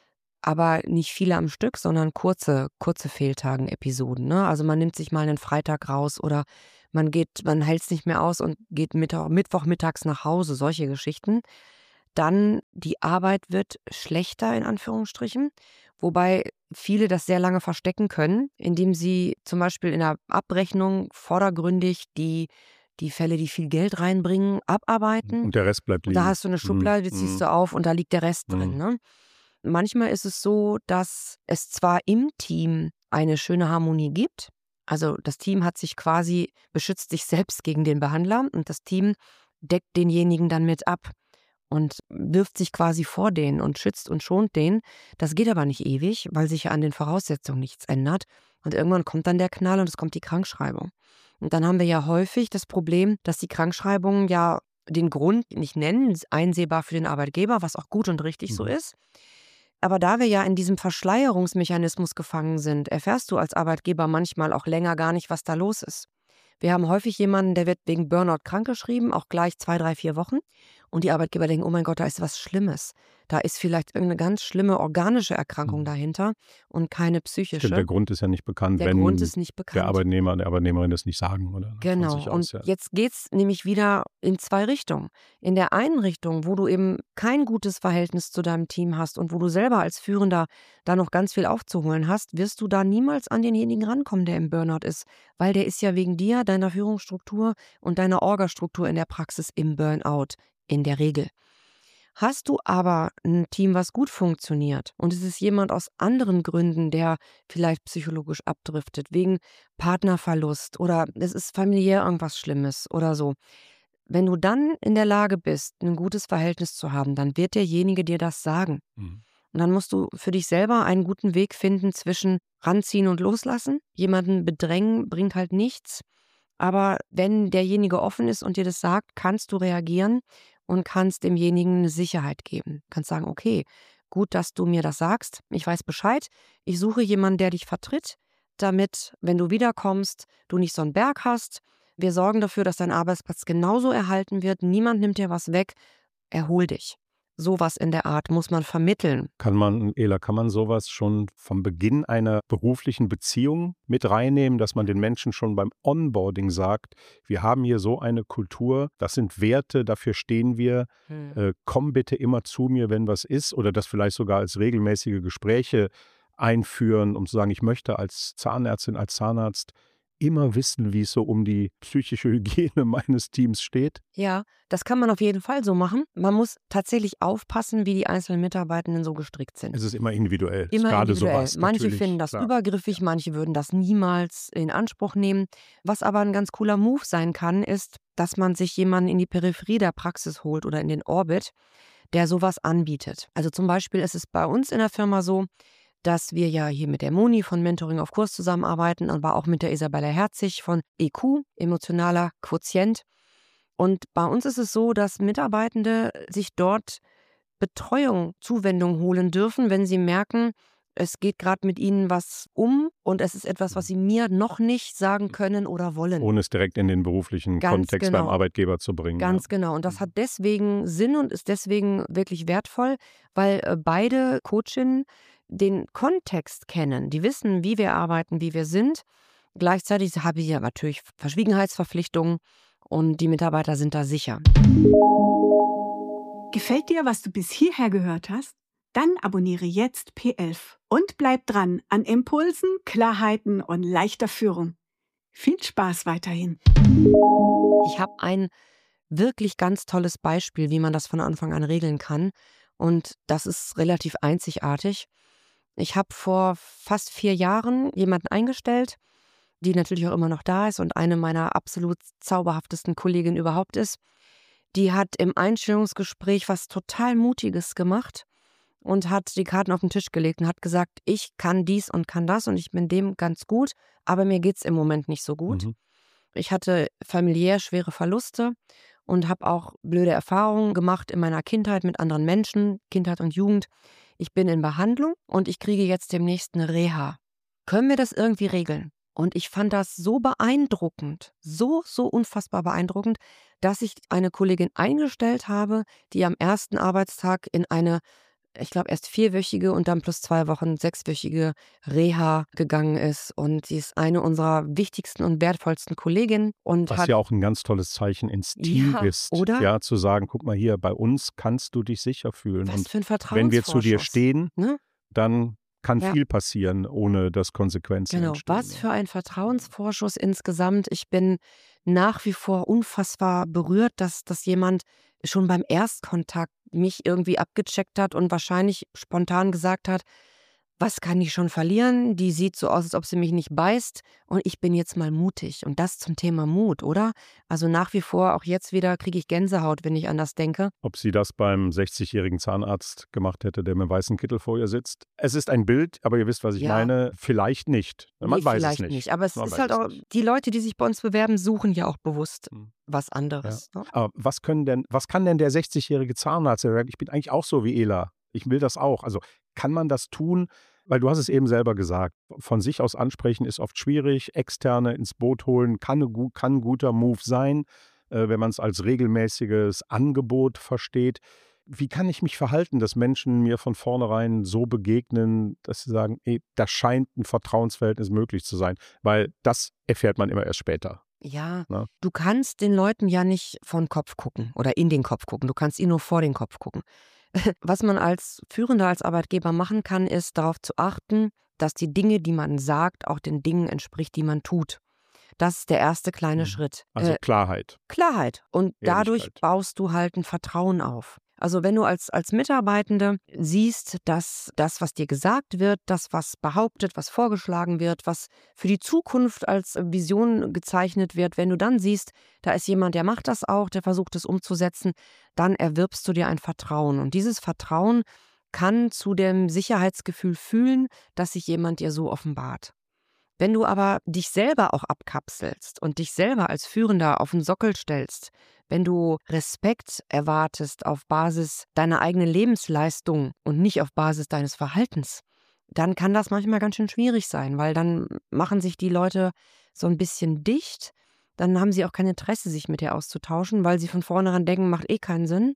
aber nicht viele am Stück, sondern kurze, kurze Fehltagen-Episoden. Ne? Also man nimmt sich mal einen Freitag raus oder man geht, man hält es nicht mehr aus und geht Mittwoch, Mittwochmittags nach Hause, solche Geschichten. Dann die Arbeit wird schlechter in Anführungsstrichen Wobei viele das sehr lange verstecken können, indem sie zum Beispiel in der Abrechnung vordergründig die, die Fälle, die viel Geld reinbringen, abarbeiten. Und der Rest bleibt Und da liegen. hast du eine Mhm. Schublade, die ziehst Mhm. du auf und da liegt der Rest drin. Mhm. Ne? Manchmal ist es so, dass es zwar im Team eine schöne Harmonie gibt, also das Team hat sich quasi, beschützt sich selbst gegen den Behandler und das Team deckt denjenigen dann mit ab und wirft sich quasi vor den und schützt und schont den. Das geht aber nicht ewig, weil sich ja an den Voraussetzungen nichts ändert. Und irgendwann kommt dann der Knall und es kommt die Krankschreibung. Und dann haben wir ja häufig das Problem, dass die Krankschreibungen ja den Grund nicht nennen, ist einsehbar für den Arbeitgeber, was auch gut und richtig so Mhm. ist. Aber da wir ja in diesem Verschleierungsmechanismus gefangen sind, erfährst du als Arbeitgeber manchmal auch länger gar nicht, was da los ist. Wir haben häufig jemanden, der wird wegen Burnout krankgeschrieben, auch gleich zwei, drei, vier Wochen. Und die Arbeitgeber denken, oh mein Gott, da ist was Schlimmes. Da ist vielleicht irgendeine ganz schlimme organische Erkrankung Mhm. dahinter und keine Stimmt, der psychische. Grund ist ja nicht bekannt, Der Grund wenn ist nicht der bekannt. Arbeitnehmer, der Arbeitnehmerin das nicht sagen oder von Genau. sich Und aus. Ja. jetzt geht's nämlich wieder in zwei Richtungen. In der einen Richtung, wo du eben kein gutes Verhältnis zu deinem Team hast und wo du selber als Führender da noch ganz viel aufzuholen hast, wirst du da niemals an denjenigen rankommen, der im Burnout ist. Weil der ist ja wegen dir, deiner Führungsstruktur und deiner Orgastruktur in der Praxis im Burnout. In der Regel. Hast du aber ein Team, was gut funktioniert und es ist jemand aus anderen Gründen, der vielleicht psychologisch abdriftet, wegen Partnerverlust oder es ist familiär irgendwas Schlimmes oder so. Wenn du dann in der Lage bist, ein gutes Verhältnis zu haben, dann wird derjenige dir das sagen. Mhm. Und dann musst du für dich selber einen guten Weg finden zwischen ranziehen und loslassen. Jemanden bedrängen bringt halt nichts. Aber wenn derjenige offen ist und dir das sagt, kannst du reagieren und kannst demjenigen eine Sicherheit geben. Du kannst sagen, okay, gut, dass du mir das sagst. Ich weiß Bescheid. Ich suche jemanden, der dich vertritt, damit, wenn du wiederkommst, du nicht so einen Berg hast. Wir sorgen dafür, dass dein Arbeitsplatz genauso erhalten wird. Niemand nimmt dir was weg. Erhol dich. Sowas in der Art muss man vermitteln. Kann man, Ela, kann man sowas schon vom Beginn einer beruflichen Beziehung mit reinnehmen, dass man den Menschen schon beim Onboarding sagt, wir haben hier so eine Kultur, das sind Werte, dafür stehen wir, Hm. äh, komm bitte immer zu mir, wenn was ist, oder das vielleicht sogar als regelmäßige Gespräche einführen, um zu sagen, ich möchte als Zahnärztin, als Zahnarzt immer wissen, wie es so um die psychische Hygiene meines Teams steht. Ja, das kann man auf jeden Fall so machen. Man muss tatsächlich aufpassen, wie die einzelnen Mitarbeitenden so gestrickt sind. Es ist immer individuell. Immer ist gerade individuell. sowas. Manche natürlich, finden das klar. übergriffig, manche würden das niemals in Anspruch nehmen. Was aber ein ganz cooler Move sein kann, ist, dass man sich jemanden in die Peripherie der Praxis holt oder in den Orbit, der sowas anbietet. Also zum Beispiel ist es bei uns in der Firma so, dass wir ja hier mit der Moni von Mentoring auf Kurs zusammenarbeiten, aber auch mit der Isabella Herzig von E Q, emotionaler Quotient. Und bei uns ist es so, dass Mitarbeitende sich dort Betreuung, Zuwendung holen dürfen, wenn sie merken, es geht gerade mit ihnen was um und es ist etwas, was sie mir noch nicht sagen können oder wollen. Ohne es direkt in den beruflichen Ganz Kontext genau. beim Arbeitgeber zu bringen. Ganz ja. genau. Und das hat deswegen Sinn und ist deswegen wirklich wertvoll, weil äh, beide Coachinnen den Kontext kennen. Die wissen, wie wir arbeiten, wie wir sind. Gleichzeitig habe ich ja natürlich Verschwiegenheitsverpflichtungen und die Mitarbeiter sind da sicher. Gefällt dir, was du bis hierher gehört hast? Dann abonniere jetzt P elf und bleib dran an Impulsen, Klarheiten und leichter Führung. Viel Spaß weiterhin. Ich habe ein wirklich ganz tolles Beispiel, wie man das von Anfang an regeln kann. Und das ist relativ einzigartig. Ich habe vor fast vier Jahren jemanden eingestellt, die natürlich auch immer noch da ist und eine meiner absolut zauberhaftesten Kolleginnen überhaupt ist. Die hat im Einstellungsgespräch was total Mutiges gemacht und hat die Karten auf den Tisch gelegt und hat gesagt, ich kann dies und kann das und ich bin dem ganz gut, aber mir geht es im Moment nicht so gut. Mhm. Ich hatte familiär schwere Verluste und habe auch blöde Erfahrungen gemacht in meiner Kindheit mit anderen Menschen, Kindheit und Jugend. Ich bin in Behandlung und ich kriege jetzt demnächst eine Reha. Können wir das irgendwie regeln? Und ich fand das so beeindruckend, so, so unfassbar beeindruckend, dass ich eine Kollegin eingestellt habe, die am ersten Arbeitstag in eine, ich glaube, erst vierwöchige und dann plus zwei Wochen sechswöchige Reha gegangen ist. Und sie ist eine unserer wichtigsten und wertvollsten Kolleginnen. Und Was hat, ja auch ein ganz tolles Zeichen ins Team Ja, ist. oder? Ja, zu sagen, guck mal hier, bei uns kannst du dich sicher fühlen. Was Und für ein wenn wir zu dir Vertrauensvorschuss. stehen, Ne? dann kann Ja. viel passieren, ohne dass Konsequenzen Genau. entstehen. Was für ein Vertrauensvorschuss insgesamt. Ich bin nach wie vor unfassbar berührt, dass, dass jemand schon beim Erstkontakt mich irgendwie abgecheckt hat und wahrscheinlich spontan gesagt hat, was kann ich schon verlieren? Die sieht so aus, als ob sie mich nicht beißt und ich bin jetzt mal mutig. Und das zum Thema Mut, oder? Also nach wie vor, auch jetzt wieder, kriege ich Gänsehaut, wenn ich an das denke. Ob sie das beim sechzigjährigen Zahnarzt gemacht hätte, der mit einem weißen Kittel vor ihr sitzt. Es ist ein Bild, aber ihr wisst, was ich Ja. meine. Vielleicht nicht. Man Nee, weiß es vielleicht nicht. nicht. Aber es Man ist weiß halt es auch, nicht. die Leute, die sich bei uns bewerben, suchen ja auch bewusst Hm. was Ja. anderes. Ne? Aber was können denn, was kann denn der sechzigjährige Zahnarzt, der sagt, ich bin eigentlich auch so wie Ela. Ich will das auch. Also kann man das tun? Weil du hast es eben selber gesagt, von sich aus ansprechen ist oft schwierig. Externe ins Boot holen kann, eine, gu- kann ein guter Move sein, äh, wenn man es als regelmäßiges Angebot versteht. Wie kann ich mich verhalten, dass Menschen mir von vornherein so begegnen, dass sie sagen, ey, da scheint ein Vertrauensverhältnis möglich zu sein? Weil das erfährt man immer erst später. Ja, Ne? du kannst den Leuten ja nicht vor den Kopf gucken oder in den Kopf gucken. Du kannst ihnen nur vor den Kopf gucken. Was man als Führender, als Arbeitgeber machen kann, ist darauf zu achten, dass die Dinge, die man sagt, auch den Dingen entspricht, die man tut. Das ist der erste kleine Mhm. Schritt. Also Äh, Klarheit, Klarheit. Und dadurch Ehrlichkeit. baust du halt ein Vertrauen auf. Also wenn du als, als Mitarbeitende siehst, dass das, was dir gesagt wird, das, was behauptet, was vorgeschlagen wird, was für die Zukunft als Vision gezeichnet wird, wenn du dann siehst, da ist jemand, der macht das auch, der versucht es umzusetzen, dann erwirbst du dir ein Vertrauen. Und dieses Vertrauen kann zu dem Sicherheitsgefühl fühlen, dass sich jemand dir so offenbart. Wenn du aber dich selber auch abkapselst und dich selber als Führender auf den Sockel stellst, wenn du Respekt erwartest auf Basis deiner eigenen Lebensleistung und nicht auf Basis deines Verhaltens, dann kann das manchmal ganz schön schwierig sein, weil dann machen sich die Leute so ein bisschen dicht, dann haben sie auch kein Interesse, sich mit dir auszutauschen, weil sie von vornherein denken, macht eh keinen Sinn.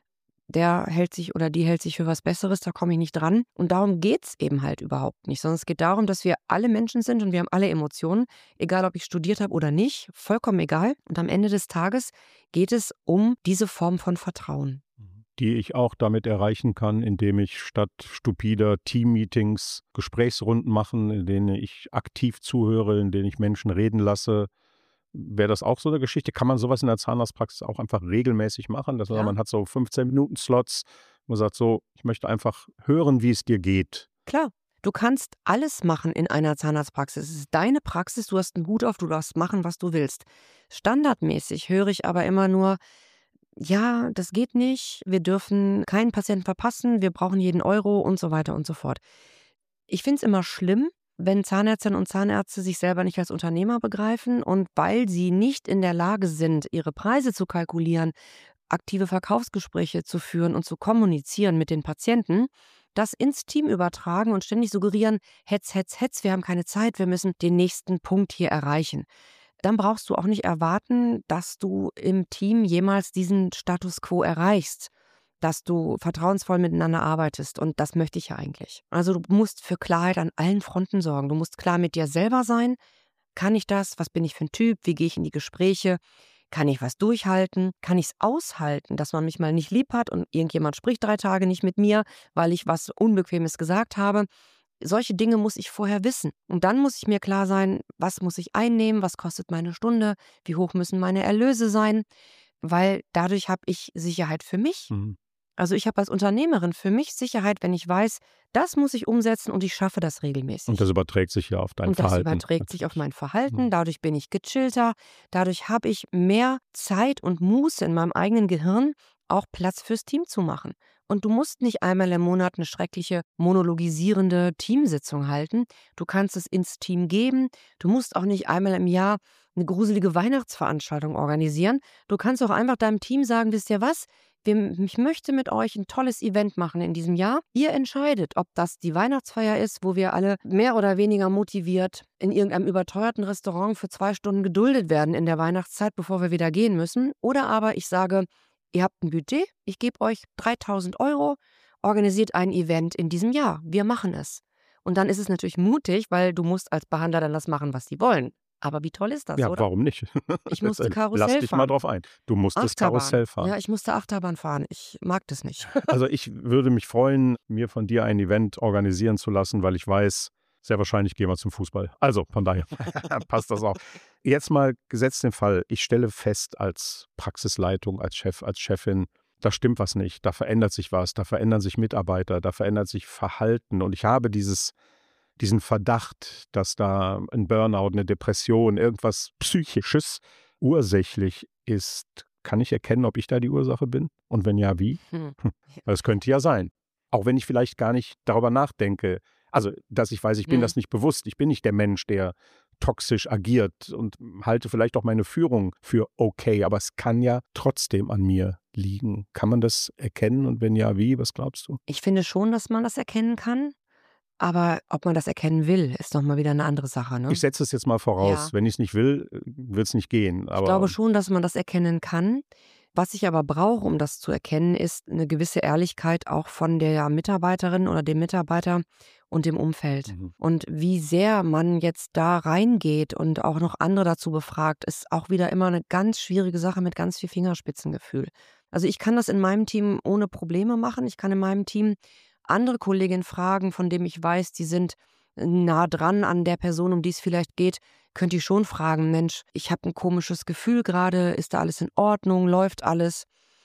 Der hält sich oder die hält sich für was Besseres, da komme ich nicht dran. Und darum geht es eben halt überhaupt nicht, sondern es geht darum, dass wir alle Menschen sind und wir haben alle Emotionen, egal ob ich studiert habe oder nicht, vollkommen egal. Und am Ende des Tages geht es um diese Form von Vertrauen. Die ich auch damit erreichen kann, indem ich statt stupider Teammeetings Gesprächsrunden mache, in denen ich aktiv zuhöre, in denen ich Menschen reden lasse. Wäre das auch so eine Geschichte? Kann man sowas in der Zahnarztpraxis auch einfach regelmäßig machen? Dass man, Ja. man hat so fünfzehn Minuten Slots, man sagt so, ich möchte einfach hören, wie es dir geht. Klar, du kannst alles machen in einer Zahnarztpraxis. Es ist deine Praxis, du hast einen Hut auf, du darfst machen, was du willst. Standardmäßig höre ich aber immer nur, ja, das geht nicht, wir dürfen keinen Patienten verpassen, wir brauchen jeden Euro und so weiter und so fort. Ich finde es immer schlimm, wenn Zahnärztinnen und Zahnärzte sich selber nicht als Unternehmer begreifen und weil sie nicht in der Lage sind, ihre Preise zu kalkulieren, aktive Verkaufsgespräche zu führen und zu kommunizieren mit den Patienten, das ins Team übertragen und ständig suggerieren, hetz, hetz, hetz, wir haben keine Zeit, wir müssen den nächsten Punkt hier erreichen. Dann brauchst du auch nicht erwarten, dass du im Team jemals diesen Status quo erreichst, dass du vertrauensvoll miteinander arbeitest. Und das möchte ich ja eigentlich. Also du musst für Klarheit an allen Fronten sorgen. Du musst klar mit dir selber sein. Kann ich das? Was bin ich für ein Typ? Wie gehe ich in die Gespräche? Kann ich was durchhalten? Kann ich es aushalten, dass man mich mal nicht lieb hat und irgendjemand spricht drei Tage nicht mit mir, weil ich was Unbequemes gesagt habe? Solche Dinge muss ich vorher wissen. Und dann muss ich mir klar sein, was muss ich einnehmen, was kostet meine Stunde, wie hoch müssen meine Erlöse sein, weil dadurch habe ich Sicherheit für mich. Mhm. Also ich habe als Unternehmerin für mich Sicherheit, wenn ich weiß, das muss ich umsetzen und ich schaffe das regelmäßig. Und das überträgt sich ja auf dein Und das Verhalten. überträgt sich auf mein Verhalten, Mhm. dadurch bin ich gechillter, dadurch habe ich mehr Zeit und Muße in meinem eigenen Gehirn, auch Platz fürs Team zu machen. Und du musst nicht einmal im Monat eine schreckliche monologisierende Teamsitzung halten. Du kannst es ins Team geben. Du musst auch nicht einmal im Jahr eine gruselige Weihnachtsveranstaltung organisieren. Du kannst auch einfach deinem Team sagen, wisst ihr was? Wir, ich möchte mit euch ein tolles Event machen in diesem Jahr. Ihr entscheidet, ob das die Weihnachtsfeier ist, wo wir alle mehr oder weniger motiviert in irgendeinem überteuerten Restaurant für zwei Stunden geduldet werden in der Weihnachtszeit, bevor wir wieder gehen müssen. Oder aber ich sage, ihr habt ein Budget, ich gebe euch dreitausend Euro, organisiert ein Event in diesem Jahr. Wir machen es. Und dann ist es natürlich mutig, weil du musst als Behandler dann das machen, was die wollen. Aber wie toll ist das, Ja, oder? warum nicht? Ich musste Lass Karussell dich mal fahren. drauf ein. Du musstest Karussell Achterbahn. fahren. Ja, ich musste Achterbahn fahren. Ich mag das nicht. Also ich würde mich freuen, mir von dir ein Event organisieren zu lassen, weil ich weiß, sehr wahrscheinlich gehen wir zum Fußball. Also von daher passt das auch. Jetzt mal gesetzt den Fall, ich stelle fest als Praxisleitung, als Chef, als Chefin, da stimmt was nicht, da verändert sich was, da verändern sich Mitarbeiter, da verändert sich Verhalten und ich habe dieses, diesen Verdacht, dass da ein Burnout, eine Depression, irgendwas Psychisches ursächlich ist. Kann ich erkennen, ob ich da die Ursache bin? Und wenn ja, wie? Hm. Weil es könnte ja sein. Auch wenn ich vielleicht gar nicht darüber nachdenke. Also, dass ich weiß, ich bin Hm. das nicht bewusst. Ich bin nicht der Mensch, der toxisch agiert und halte vielleicht auch meine Führung für okay. Aber es kann ja trotzdem an mir liegen. Kann man das erkennen? Und wenn ja, wie? Was glaubst du? Ich finde schon, dass man das erkennen kann. Aber ob man das erkennen will, ist noch mal wieder eine andere Sache, ne? Ich setze es jetzt mal voraus. Ja. Wenn ich es nicht will, wird es nicht gehen. Ich glaube Aber schon, dass man das erkennen kann. Was ich aber brauche, um das zu erkennen, ist eine gewisse Ehrlichkeit auch von der Mitarbeiterin oder dem Mitarbeiter und dem Umfeld. Mhm. Und wie sehr man jetzt da reingeht und auch noch andere dazu befragt, ist auch wieder immer eine ganz schwierige Sache mit ganz viel Fingerspitzengefühl. Also, ich kann das in meinem Team ohne Probleme machen. Ich kann in meinem Team andere Kolleginnen fragen, von denen ich weiß, die sind nah dran an der Person, um die es vielleicht geht, könnte ich schon fragen: „Mensch, ich habe ein komisches Gefühl gerade. Ist da alles in Ordnung? Läuft alles?“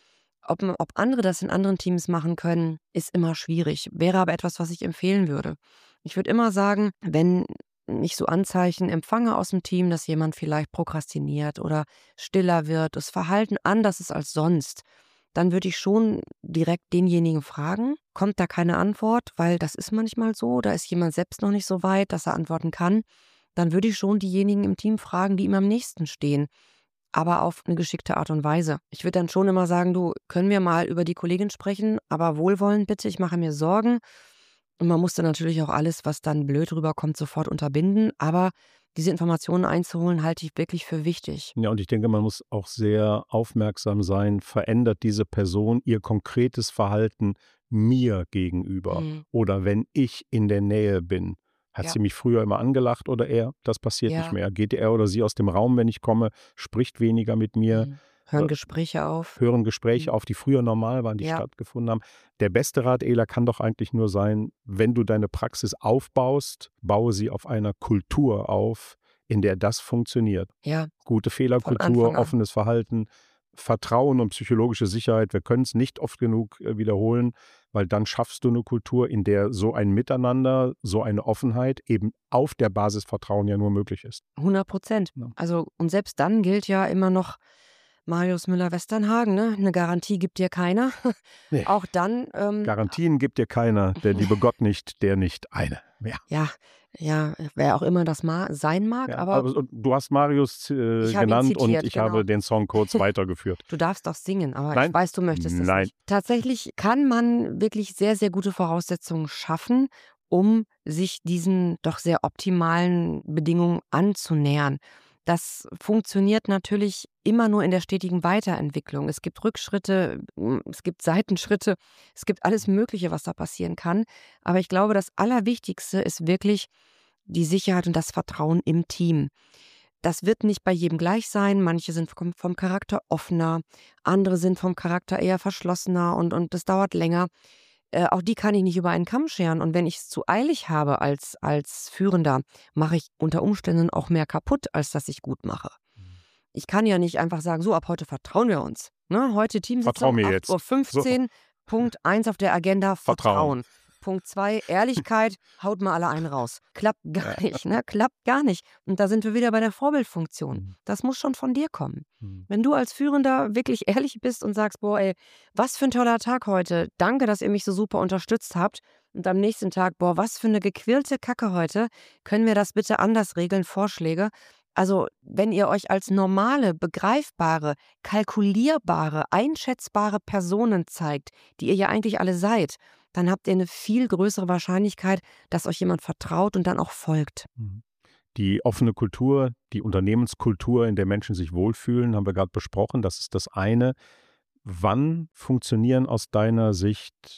Ob ob andere das in anderen Teams machen können, ist immer schwierig, wäre aber etwas, was ich empfehlen würde. Ich würde immer sagen, wenn ich so Anzeichen empfange aus dem Team, dass jemand vielleicht prokrastiniert oder stiller wird, das Verhalten anders ist als sonst, dann würde ich schon direkt denjenigen fragen. Kommt da keine Antwort, weil das ist manchmal so, da ist jemand selbst noch nicht so weit, dass er antworten kann, dann würde ich schon diejenigen im Team fragen, die ihm am nächsten stehen, aber auf eine geschickte Art und Weise. Ich würde dann schon immer sagen: „Du, können wir mal über die Kollegin sprechen, aber wohlwollend bitte, ich mache mir Sorgen.“ Und man muss dann natürlich auch alles, was dann blöd rüberkommt, sofort unterbinden, aber diese Informationen einzuholen, halte ich wirklich für wichtig. Ja, und ich denke, man muss auch sehr aufmerksam sein, verändert diese Person ihr konkretes Verhalten mir gegenüber? Mhm. Oder wenn ich in der Nähe bin, hat Ja. sie mich früher immer angelacht oder er? Das passiert nicht Ja. mehr. Geht er oder sie aus dem Raum, wenn ich komme, spricht weniger mit mir, Mhm. Hören äh, Gespräche auf. hören Gespräche Mhm. auf, die früher normal waren, die Ja. stattgefunden haben. Der beste Rat, Ela, kann doch eigentlich nur sein, wenn du deine Praxis aufbaust, baue sie auf einer Kultur auf, in der das funktioniert. Ja, Gute von Fehlerkultur, Anfang an. offenes Verhalten, Vertrauen und psychologische Sicherheit. Wir können es nicht oft genug äh, wiederholen, weil dann schaffst du eine Kultur, in der so ein Miteinander, so eine Offenheit eben auf der Basis Vertrauen ja nur möglich ist. hundert Prozent. Ja. Also, und selbst dann gilt ja immer noch Marius Müller-Westernhagen, ne? 'Ne Garantie gibt dir keiner. Nee. Auch dann, ähm Garantien gibt dir keiner, der liebe Gott nicht, der nicht eine. Ja. ja, ja, wer auch immer das ma sein mag, Ja, aber aber und du hast Marius äh, ich habe ihn genannt und zitiert, ich genau. habe den Song kurz weitergeführt. Du darfst doch singen, aber ich Nein? weiß, du möchtest das Nein. nicht. Tatsächlich kann man wirklich sehr, sehr gute Voraussetzungen schaffen, um sich diesen doch sehr optimalen Bedingungen anzunähern. Das funktioniert natürlich immer nur in der stetigen Weiterentwicklung. Es gibt Rückschritte, m, es gibt Seitenschritte, es gibt alles Mögliche, was da passieren kann. Aber ich glaube, das Allerwichtigste ist wirklich die Sicherheit und das Vertrauen im Team. Das wird nicht bei jedem gleich sein. Manche sind vom, vom Charakter offener, andere sind vom Charakter eher verschlossener und, und das dauert länger. Äh, auch die kann ich nicht über einen Kamm scheren. Und wenn ich es zu eilig habe als, als Führender, mache ich unter Umständen auch mehr kaputt, als dass ich gut mache. Ich kann ja nicht einfach sagen, so ab heute vertrauen wir uns. Ne? Heute Vertrau Teamsitzung, mir acht jetzt. Uhr fünfzehn, Punkt eins auf der Agenda, Vertrauen. Vertrauen. Punkt zwei, Ehrlichkeit, haut mal alle einen raus. Klappt gar nicht, ne? Klappt gar nicht. Und da sind wir wieder bei der Vorbildfunktion. Mhm. Das muss schon von dir kommen. Mhm. Wenn du als Führender wirklich ehrlich bist und sagst, boah, ey, was für ein toller Tag heute. Danke, dass ihr mich so super unterstützt habt. Und am nächsten Tag, boah, was für eine gequirlte Kacke heute. Können wir das bitte anders regeln? Vorschläge. Also, wenn ihr euch als normale, begreifbare, kalkulierbare, einschätzbare Personen zeigt, die ihr ja eigentlich alle seid, dann habt ihr eine viel größere Wahrscheinlichkeit, dass euch jemand vertraut und dann auch folgt. Mhm. Die offene Kultur, die Unternehmenskultur, in der Menschen sich wohlfühlen, haben wir gerade besprochen. Das ist das eine. Wann funktionieren aus deiner Sicht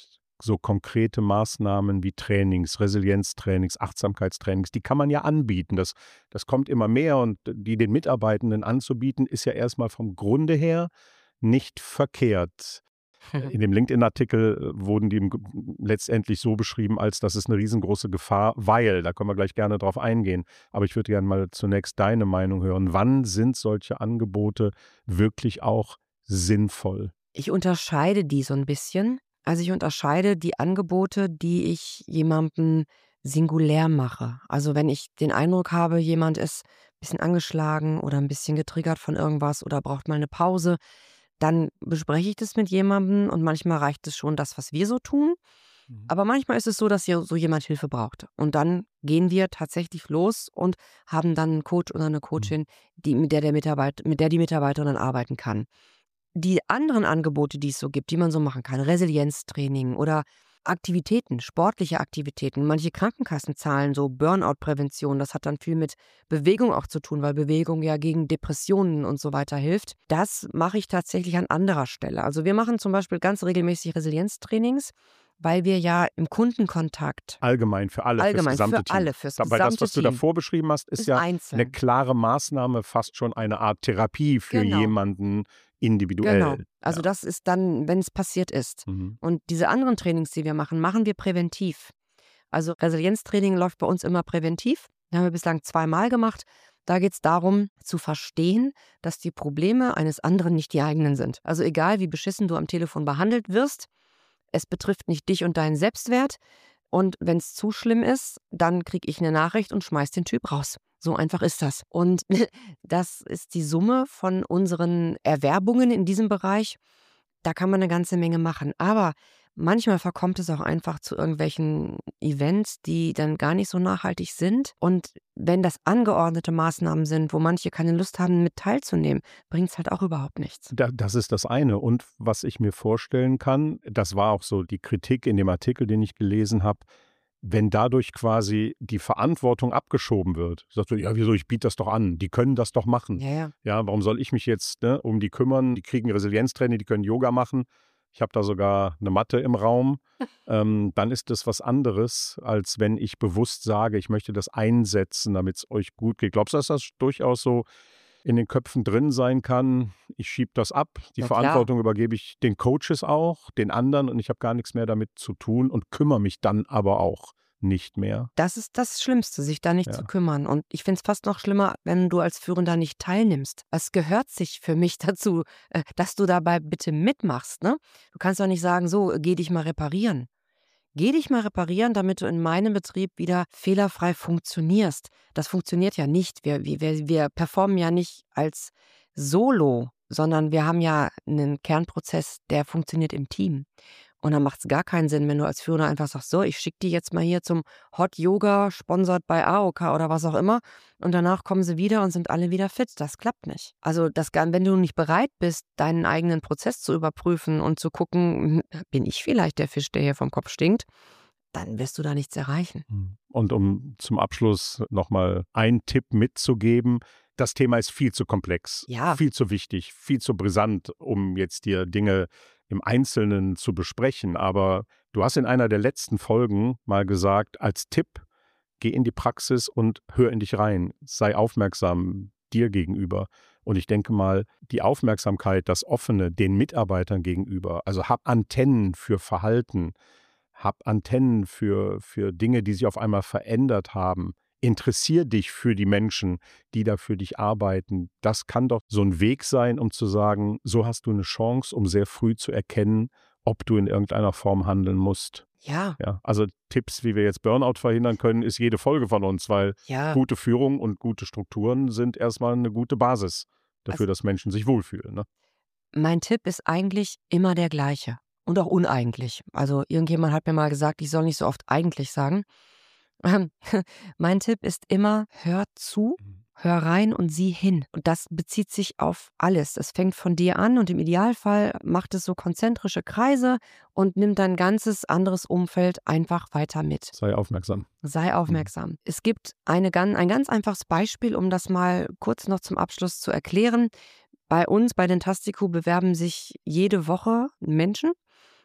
so konkrete Maßnahmen wie Trainings, Resilienztrainings, Achtsamkeitstrainings, die kann man ja anbieten. Das, das kommt immer mehr und die den Mitarbeitenden anzubieten, ist ja erstmal vom Grunde her nicht verkehrt. In dem LinkedIn-Artikel wurden die letztendlich so beschrieben, als das ist eine riesengroße Gefahr, weil, da können wir gleich gerne drauf eingehen, aber ich würde gerne mal zunächst deine Meinung hören. Wann sind solche Angebote wirklich auch sinnvoll? Ich unterscheide die so ein bisschen. Also ich unterscheide die Angebote, die ich jemandem singulär mache. Also wenn ich den Eindruck habe, jemand ist ein bisschen angeschlagen oder ein bisschen getriggert von irgendwas oder braucht mal eine Pause, dann bespreche ich das mit jemandem und manchmal reicht es schon das, was wir so tun. Mhm. Aber manchmal ist es so, dass hier so jemand Hilfe braucht. Und dann gehen wir tatsächlich los und haben dann einen Coach oder eine Coachin, die, mit der der Mitarbeit, mit der die Mitarbeiterin arbeiten kann. Die anderen Angebote, die es so gibt, die man so machen kann, Resilienztraining oder Aktivitäten, sportliche Aktivitäten. Manche Krankenkassen zahlen so Burnout-Prävention. Das hat dann viel mit Bewegung auch zu tun, weil Bewegung ja gegen Depressionen und so weiter hilft. Das mache ich tatsächlich an anderer Stelle. Also wir machen zum Beispiel ganz regelmäßig Resilienztrainings, weil wir ja im Kundenkontakt Allgemein für alle, allgemein fürs gesamte für Team. alle, fürs Weil das, gesamte was du Team davor beschrieben hast, ist, ist ja einzeln. eine klare Maßnahme, fast schon eine Art Therapie für Genau. jemanden individuell. Genau. Also Ja. das ist dann, wenn es passiert ist. Mhm. Und diese anderen Trainings, die wir machen, machen wir präventiv. Also Resilienztraining läuft bei uns immer präventiv. Das haben wir bislang zweimal gemacht. Da geht es darum, zu verstehen, dass die Probleme eines anderen nicht die eigenen sind. Also egal, wie beschissen du am Telefon behandelt wirst, es betrifft nicht dich und deinen Selbstwert. Und wenn es zu schlimm ist, dann kriege ich eine Nachricht und schmeiß den Typ raus. So einfach ist das. Und das ist die Summe von unseren Erwerbungen in diesem Bereich. Da kann man eine ganze Menge machen. Aber manchmal verkommt es auch einfach zu irgendwelchen Events, die dann gar nicht so nachhaltig sind. Und wenn das angeordnete Maßnahmen sind, wo manche keine Lust haben, mit teilzunehmen, bringt es halt auch überhaupt nichts. Da, das ist das eine. Und was ich mir vorstellen kann, das war auch so die Kritik in dem Artikel, den ich gelesen habe, wenn dadurch quasi die Verantwortung abgeschoben wird. Sagst du, ja, wieso, ich biete das doch an, die können das doch machen. Ja, ja. Ja, warum soll ich mich jetzt ne, um die kümmern? Die kriegen Resilienztraining, die können Yoga machen. Ich habe da sogar eine Matte im Raum. ähm, dann ist das was anderes, als wenn ich bewusst sage, ich möchte das einsetzen, damit es euch gut geht. Glaubst du, dass das durchaus so in den Köpfen drin sein kann? Ich schiebe das ab. Die Ja, klar. Verantwortung übergebe ich den Coaches auch, den anderen und ich habe gar nichts mehr damit zu tun und kümmere mich dann aber auch nicht mehr. Das ist das Schlimmste, sich da nicht Ja. zu kümmern. Und ich finde es fast noch schlimmer, wenn du als Führender nicht teilnimmst. Es gehört sich für mich dazu, äh, dass du dabei bitte mitmachst. Ne? Du kannst doch nicht sagen, so, geh dich mal reparieren. Geh dich mal reparieren, damit du in meinem Betrieb wieder fehlerfrei funktionierst. Das funktioniert ja nicht. Wir, wir, wir performen ja nicht als Solo, sondern wir haben ja einen Kernprozess, der funktioniert im Team. Und dann macht es gar keinen Sinn, wenn du als Führer einfach sagst, so, ich schicke die jetzt mal hier zum Hot Yoga, sponsert bei A O K oder was auch immer. Und danach kommen sie wieder und sind alle wieder fit. Das klappt nicht. Also das, wenn du nicht bereit bist, deinen eigenen Prozess zu überprüfen und zu gucken, bin ich vielleicht der Fisch, der hier vom Kopf stinkt, dann wirst du da nichts erreichen. Und um zum Abschluss nochmal einen Tipp mitzugeben, das Thema ist viel zu komplex, Ja. viel zu wichtig, viel zu brisant, um jetzt dir Dinge im Einzelnen zu besprechen. Aber du hast in einer der letzten Folgen mal gesagt, als Tipp, geh in die Praxis und hör in dich rein. Sei aufmerksam dir gegenüber. Und ich denke mal, die Aufmerksamkeit, das Offene den Mitarbeitern gegenüber, also hab Antennen für Verhalten, hab Antennen für, für Dinge, die sich auf einmal verändert haben. Interessier dich für die Menschen, die da für dich arbeiten. Das kann doch so ein Weg sein, um zu sagen, so hast du eine Chance, um sehr früh zu erkennen, ob du in irgendeiner Form handeln musst. Ja, Ja, also Tipps, wie wir jetzt Burnout verhindern können, ist jede Folge von uns, weil ja. gute Führung und gute Strukturen sind erstmal eine gute Basis dafür, Also- dass Menschen sich wohlfühlen. Ne? Mein Tipp ist eigentlich immer der gleiche und auch uneigentlich. Also irgendjemand hat mir mal gesagt, ich soll nicht so oft eigentlich sagen. Ähm, mein Tipp ist immer, hör zu, hör rein und sieh hin. Und das bezieht sich auf alles. Es fängt von dir an und im Idealfall macht es so konzentrische Kreise und nimmt dein ganzes anderes Umfeld einfach weiter mit. Sei aufmerksam. Sei aufmerksam. Es gibt eine, gan- ein ganz einfaches Beispiel, um das mal kurz noch zum Abschluss zu erklären. Bei uns, bei Dentastico, bewerben sich jede Woche Menschen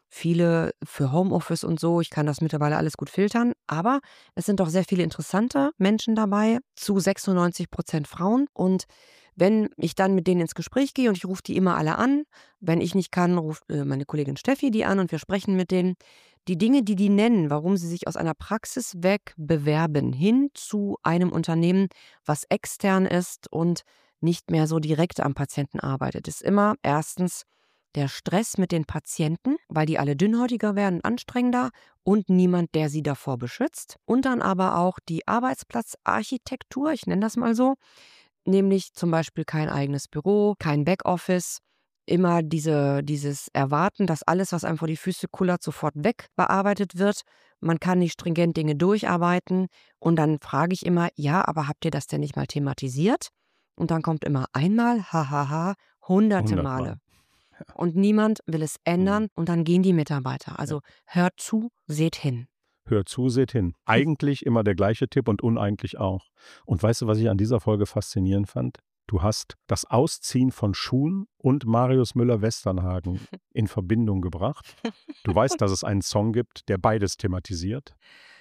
viele für Homeoffice und so. Ich kann das mittlerweile alles gut filtern. Aber es sind doch sehr viele interessante Menschen dabei, zu sechsundneunzig Prozent Frauen. Und wenn ich dann mit denen ins Gespräch gehe und ich rufe die immer alle an, wenn ich nicht kann, ruft äh, meine Kollegin Steffi die an und wir sprechen mit denen. Die Dinge, die die nennen, warum sie sich aus einer Praxis weg bewerben, hin zu einem Unternehmen, was extern ist und nicht mehr so direkt am Patienten arbeitet, ist immer erstens der Stress mit den Patienten, weil die alle dünnhäutiger werden, anstrengender und niemand, der sie davor beschützt. Und dann aber auch die Arbeitsplatzarchitektur, ich nenne das mal so, nämlich zum Beispiel kein eigenes Büro, kein Backoffice, immer diese, dieses Erwarten, dass alles, was einem vor die Füße kullert, sofort wegbearbeitet wird. Man kann nicht stringent Dinge durcharbeiten. Und dann frage ich immer, ja, aber habt ihr das denn nicht mal thematisiert? Und dann kommt immer einmal, hahaha, hunderte Hundertmal. Male. Und niemand will es ändern und dann gehen die Mitarbeiter. Also hört zu, seht hin. Hört zu, seht hin. Eigentlich immer der gleiche Tipp und uneigentlich auch. Und weißt du, was ich an dieser Folge faszinierend fand? Du hast das Ausziehen von Schuhen und Marius Müller-Westernhagen in Verbindung gebracht. Du weißt, dass es einen Song gibt, der beides thematisiert.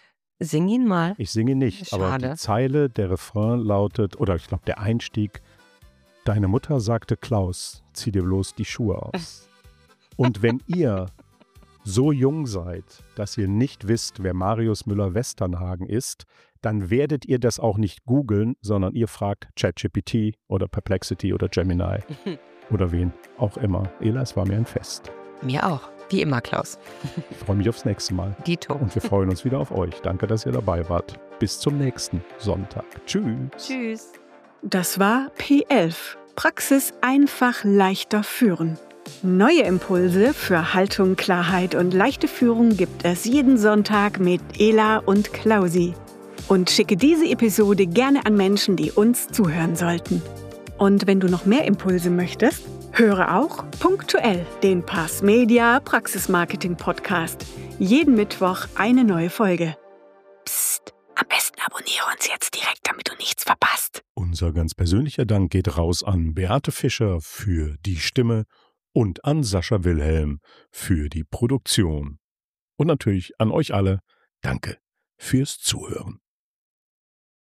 Sing ihn mal. Ich singe nicht, aber Schade. die Zeile, der Refrain lautet, oder ich glaube der Einstieg, deine Mutter sagte Klaus, zieh dir bloß die Schuhe aus. Und wenn ihr so jung seid, dass ihr nicht wisst, wer Marius Müller-Westernhagen ist, dann werdet ihr das auch nicht googeln, sondern ihr fragt ChatGPT oder Perplexity oder Gemini oder wen auch immer. Ela, es war mir ein Fest. Mir auch. Wie immer, Klaus. Ich freue mich aufs nächste Mal. Dito. Und wir freuen uns wieder auf euch. Danke, dass ihr dabei wart. Bis zum nächsten Sonntag. Tschüss. Tschüss. Das war P elf. Praxis einfach leichter führen. Neue Impulse für Haltung, Klarheit und leichte Führung gibt es jeden Sonntag mit Ela und Klausi. Und schicke diese Episode gerne an Menschen, die uns zuhören sollten. Und wenn du noch mehr Impulse möchtest, höre auch punktuell den Pass Media Praxismarketing Podcast. Jeden Mittwoch eine neue Folge. Psst, am besten abonniere uns jetzt direkt, damit du nichts verpasst. Unser ganz persönlicher Dank geht raus an Beate Fischer für die Stimme und an Sascha Wilhelm für die Produktion. Und natürlich an euch alle. Danke fürs Zuhören.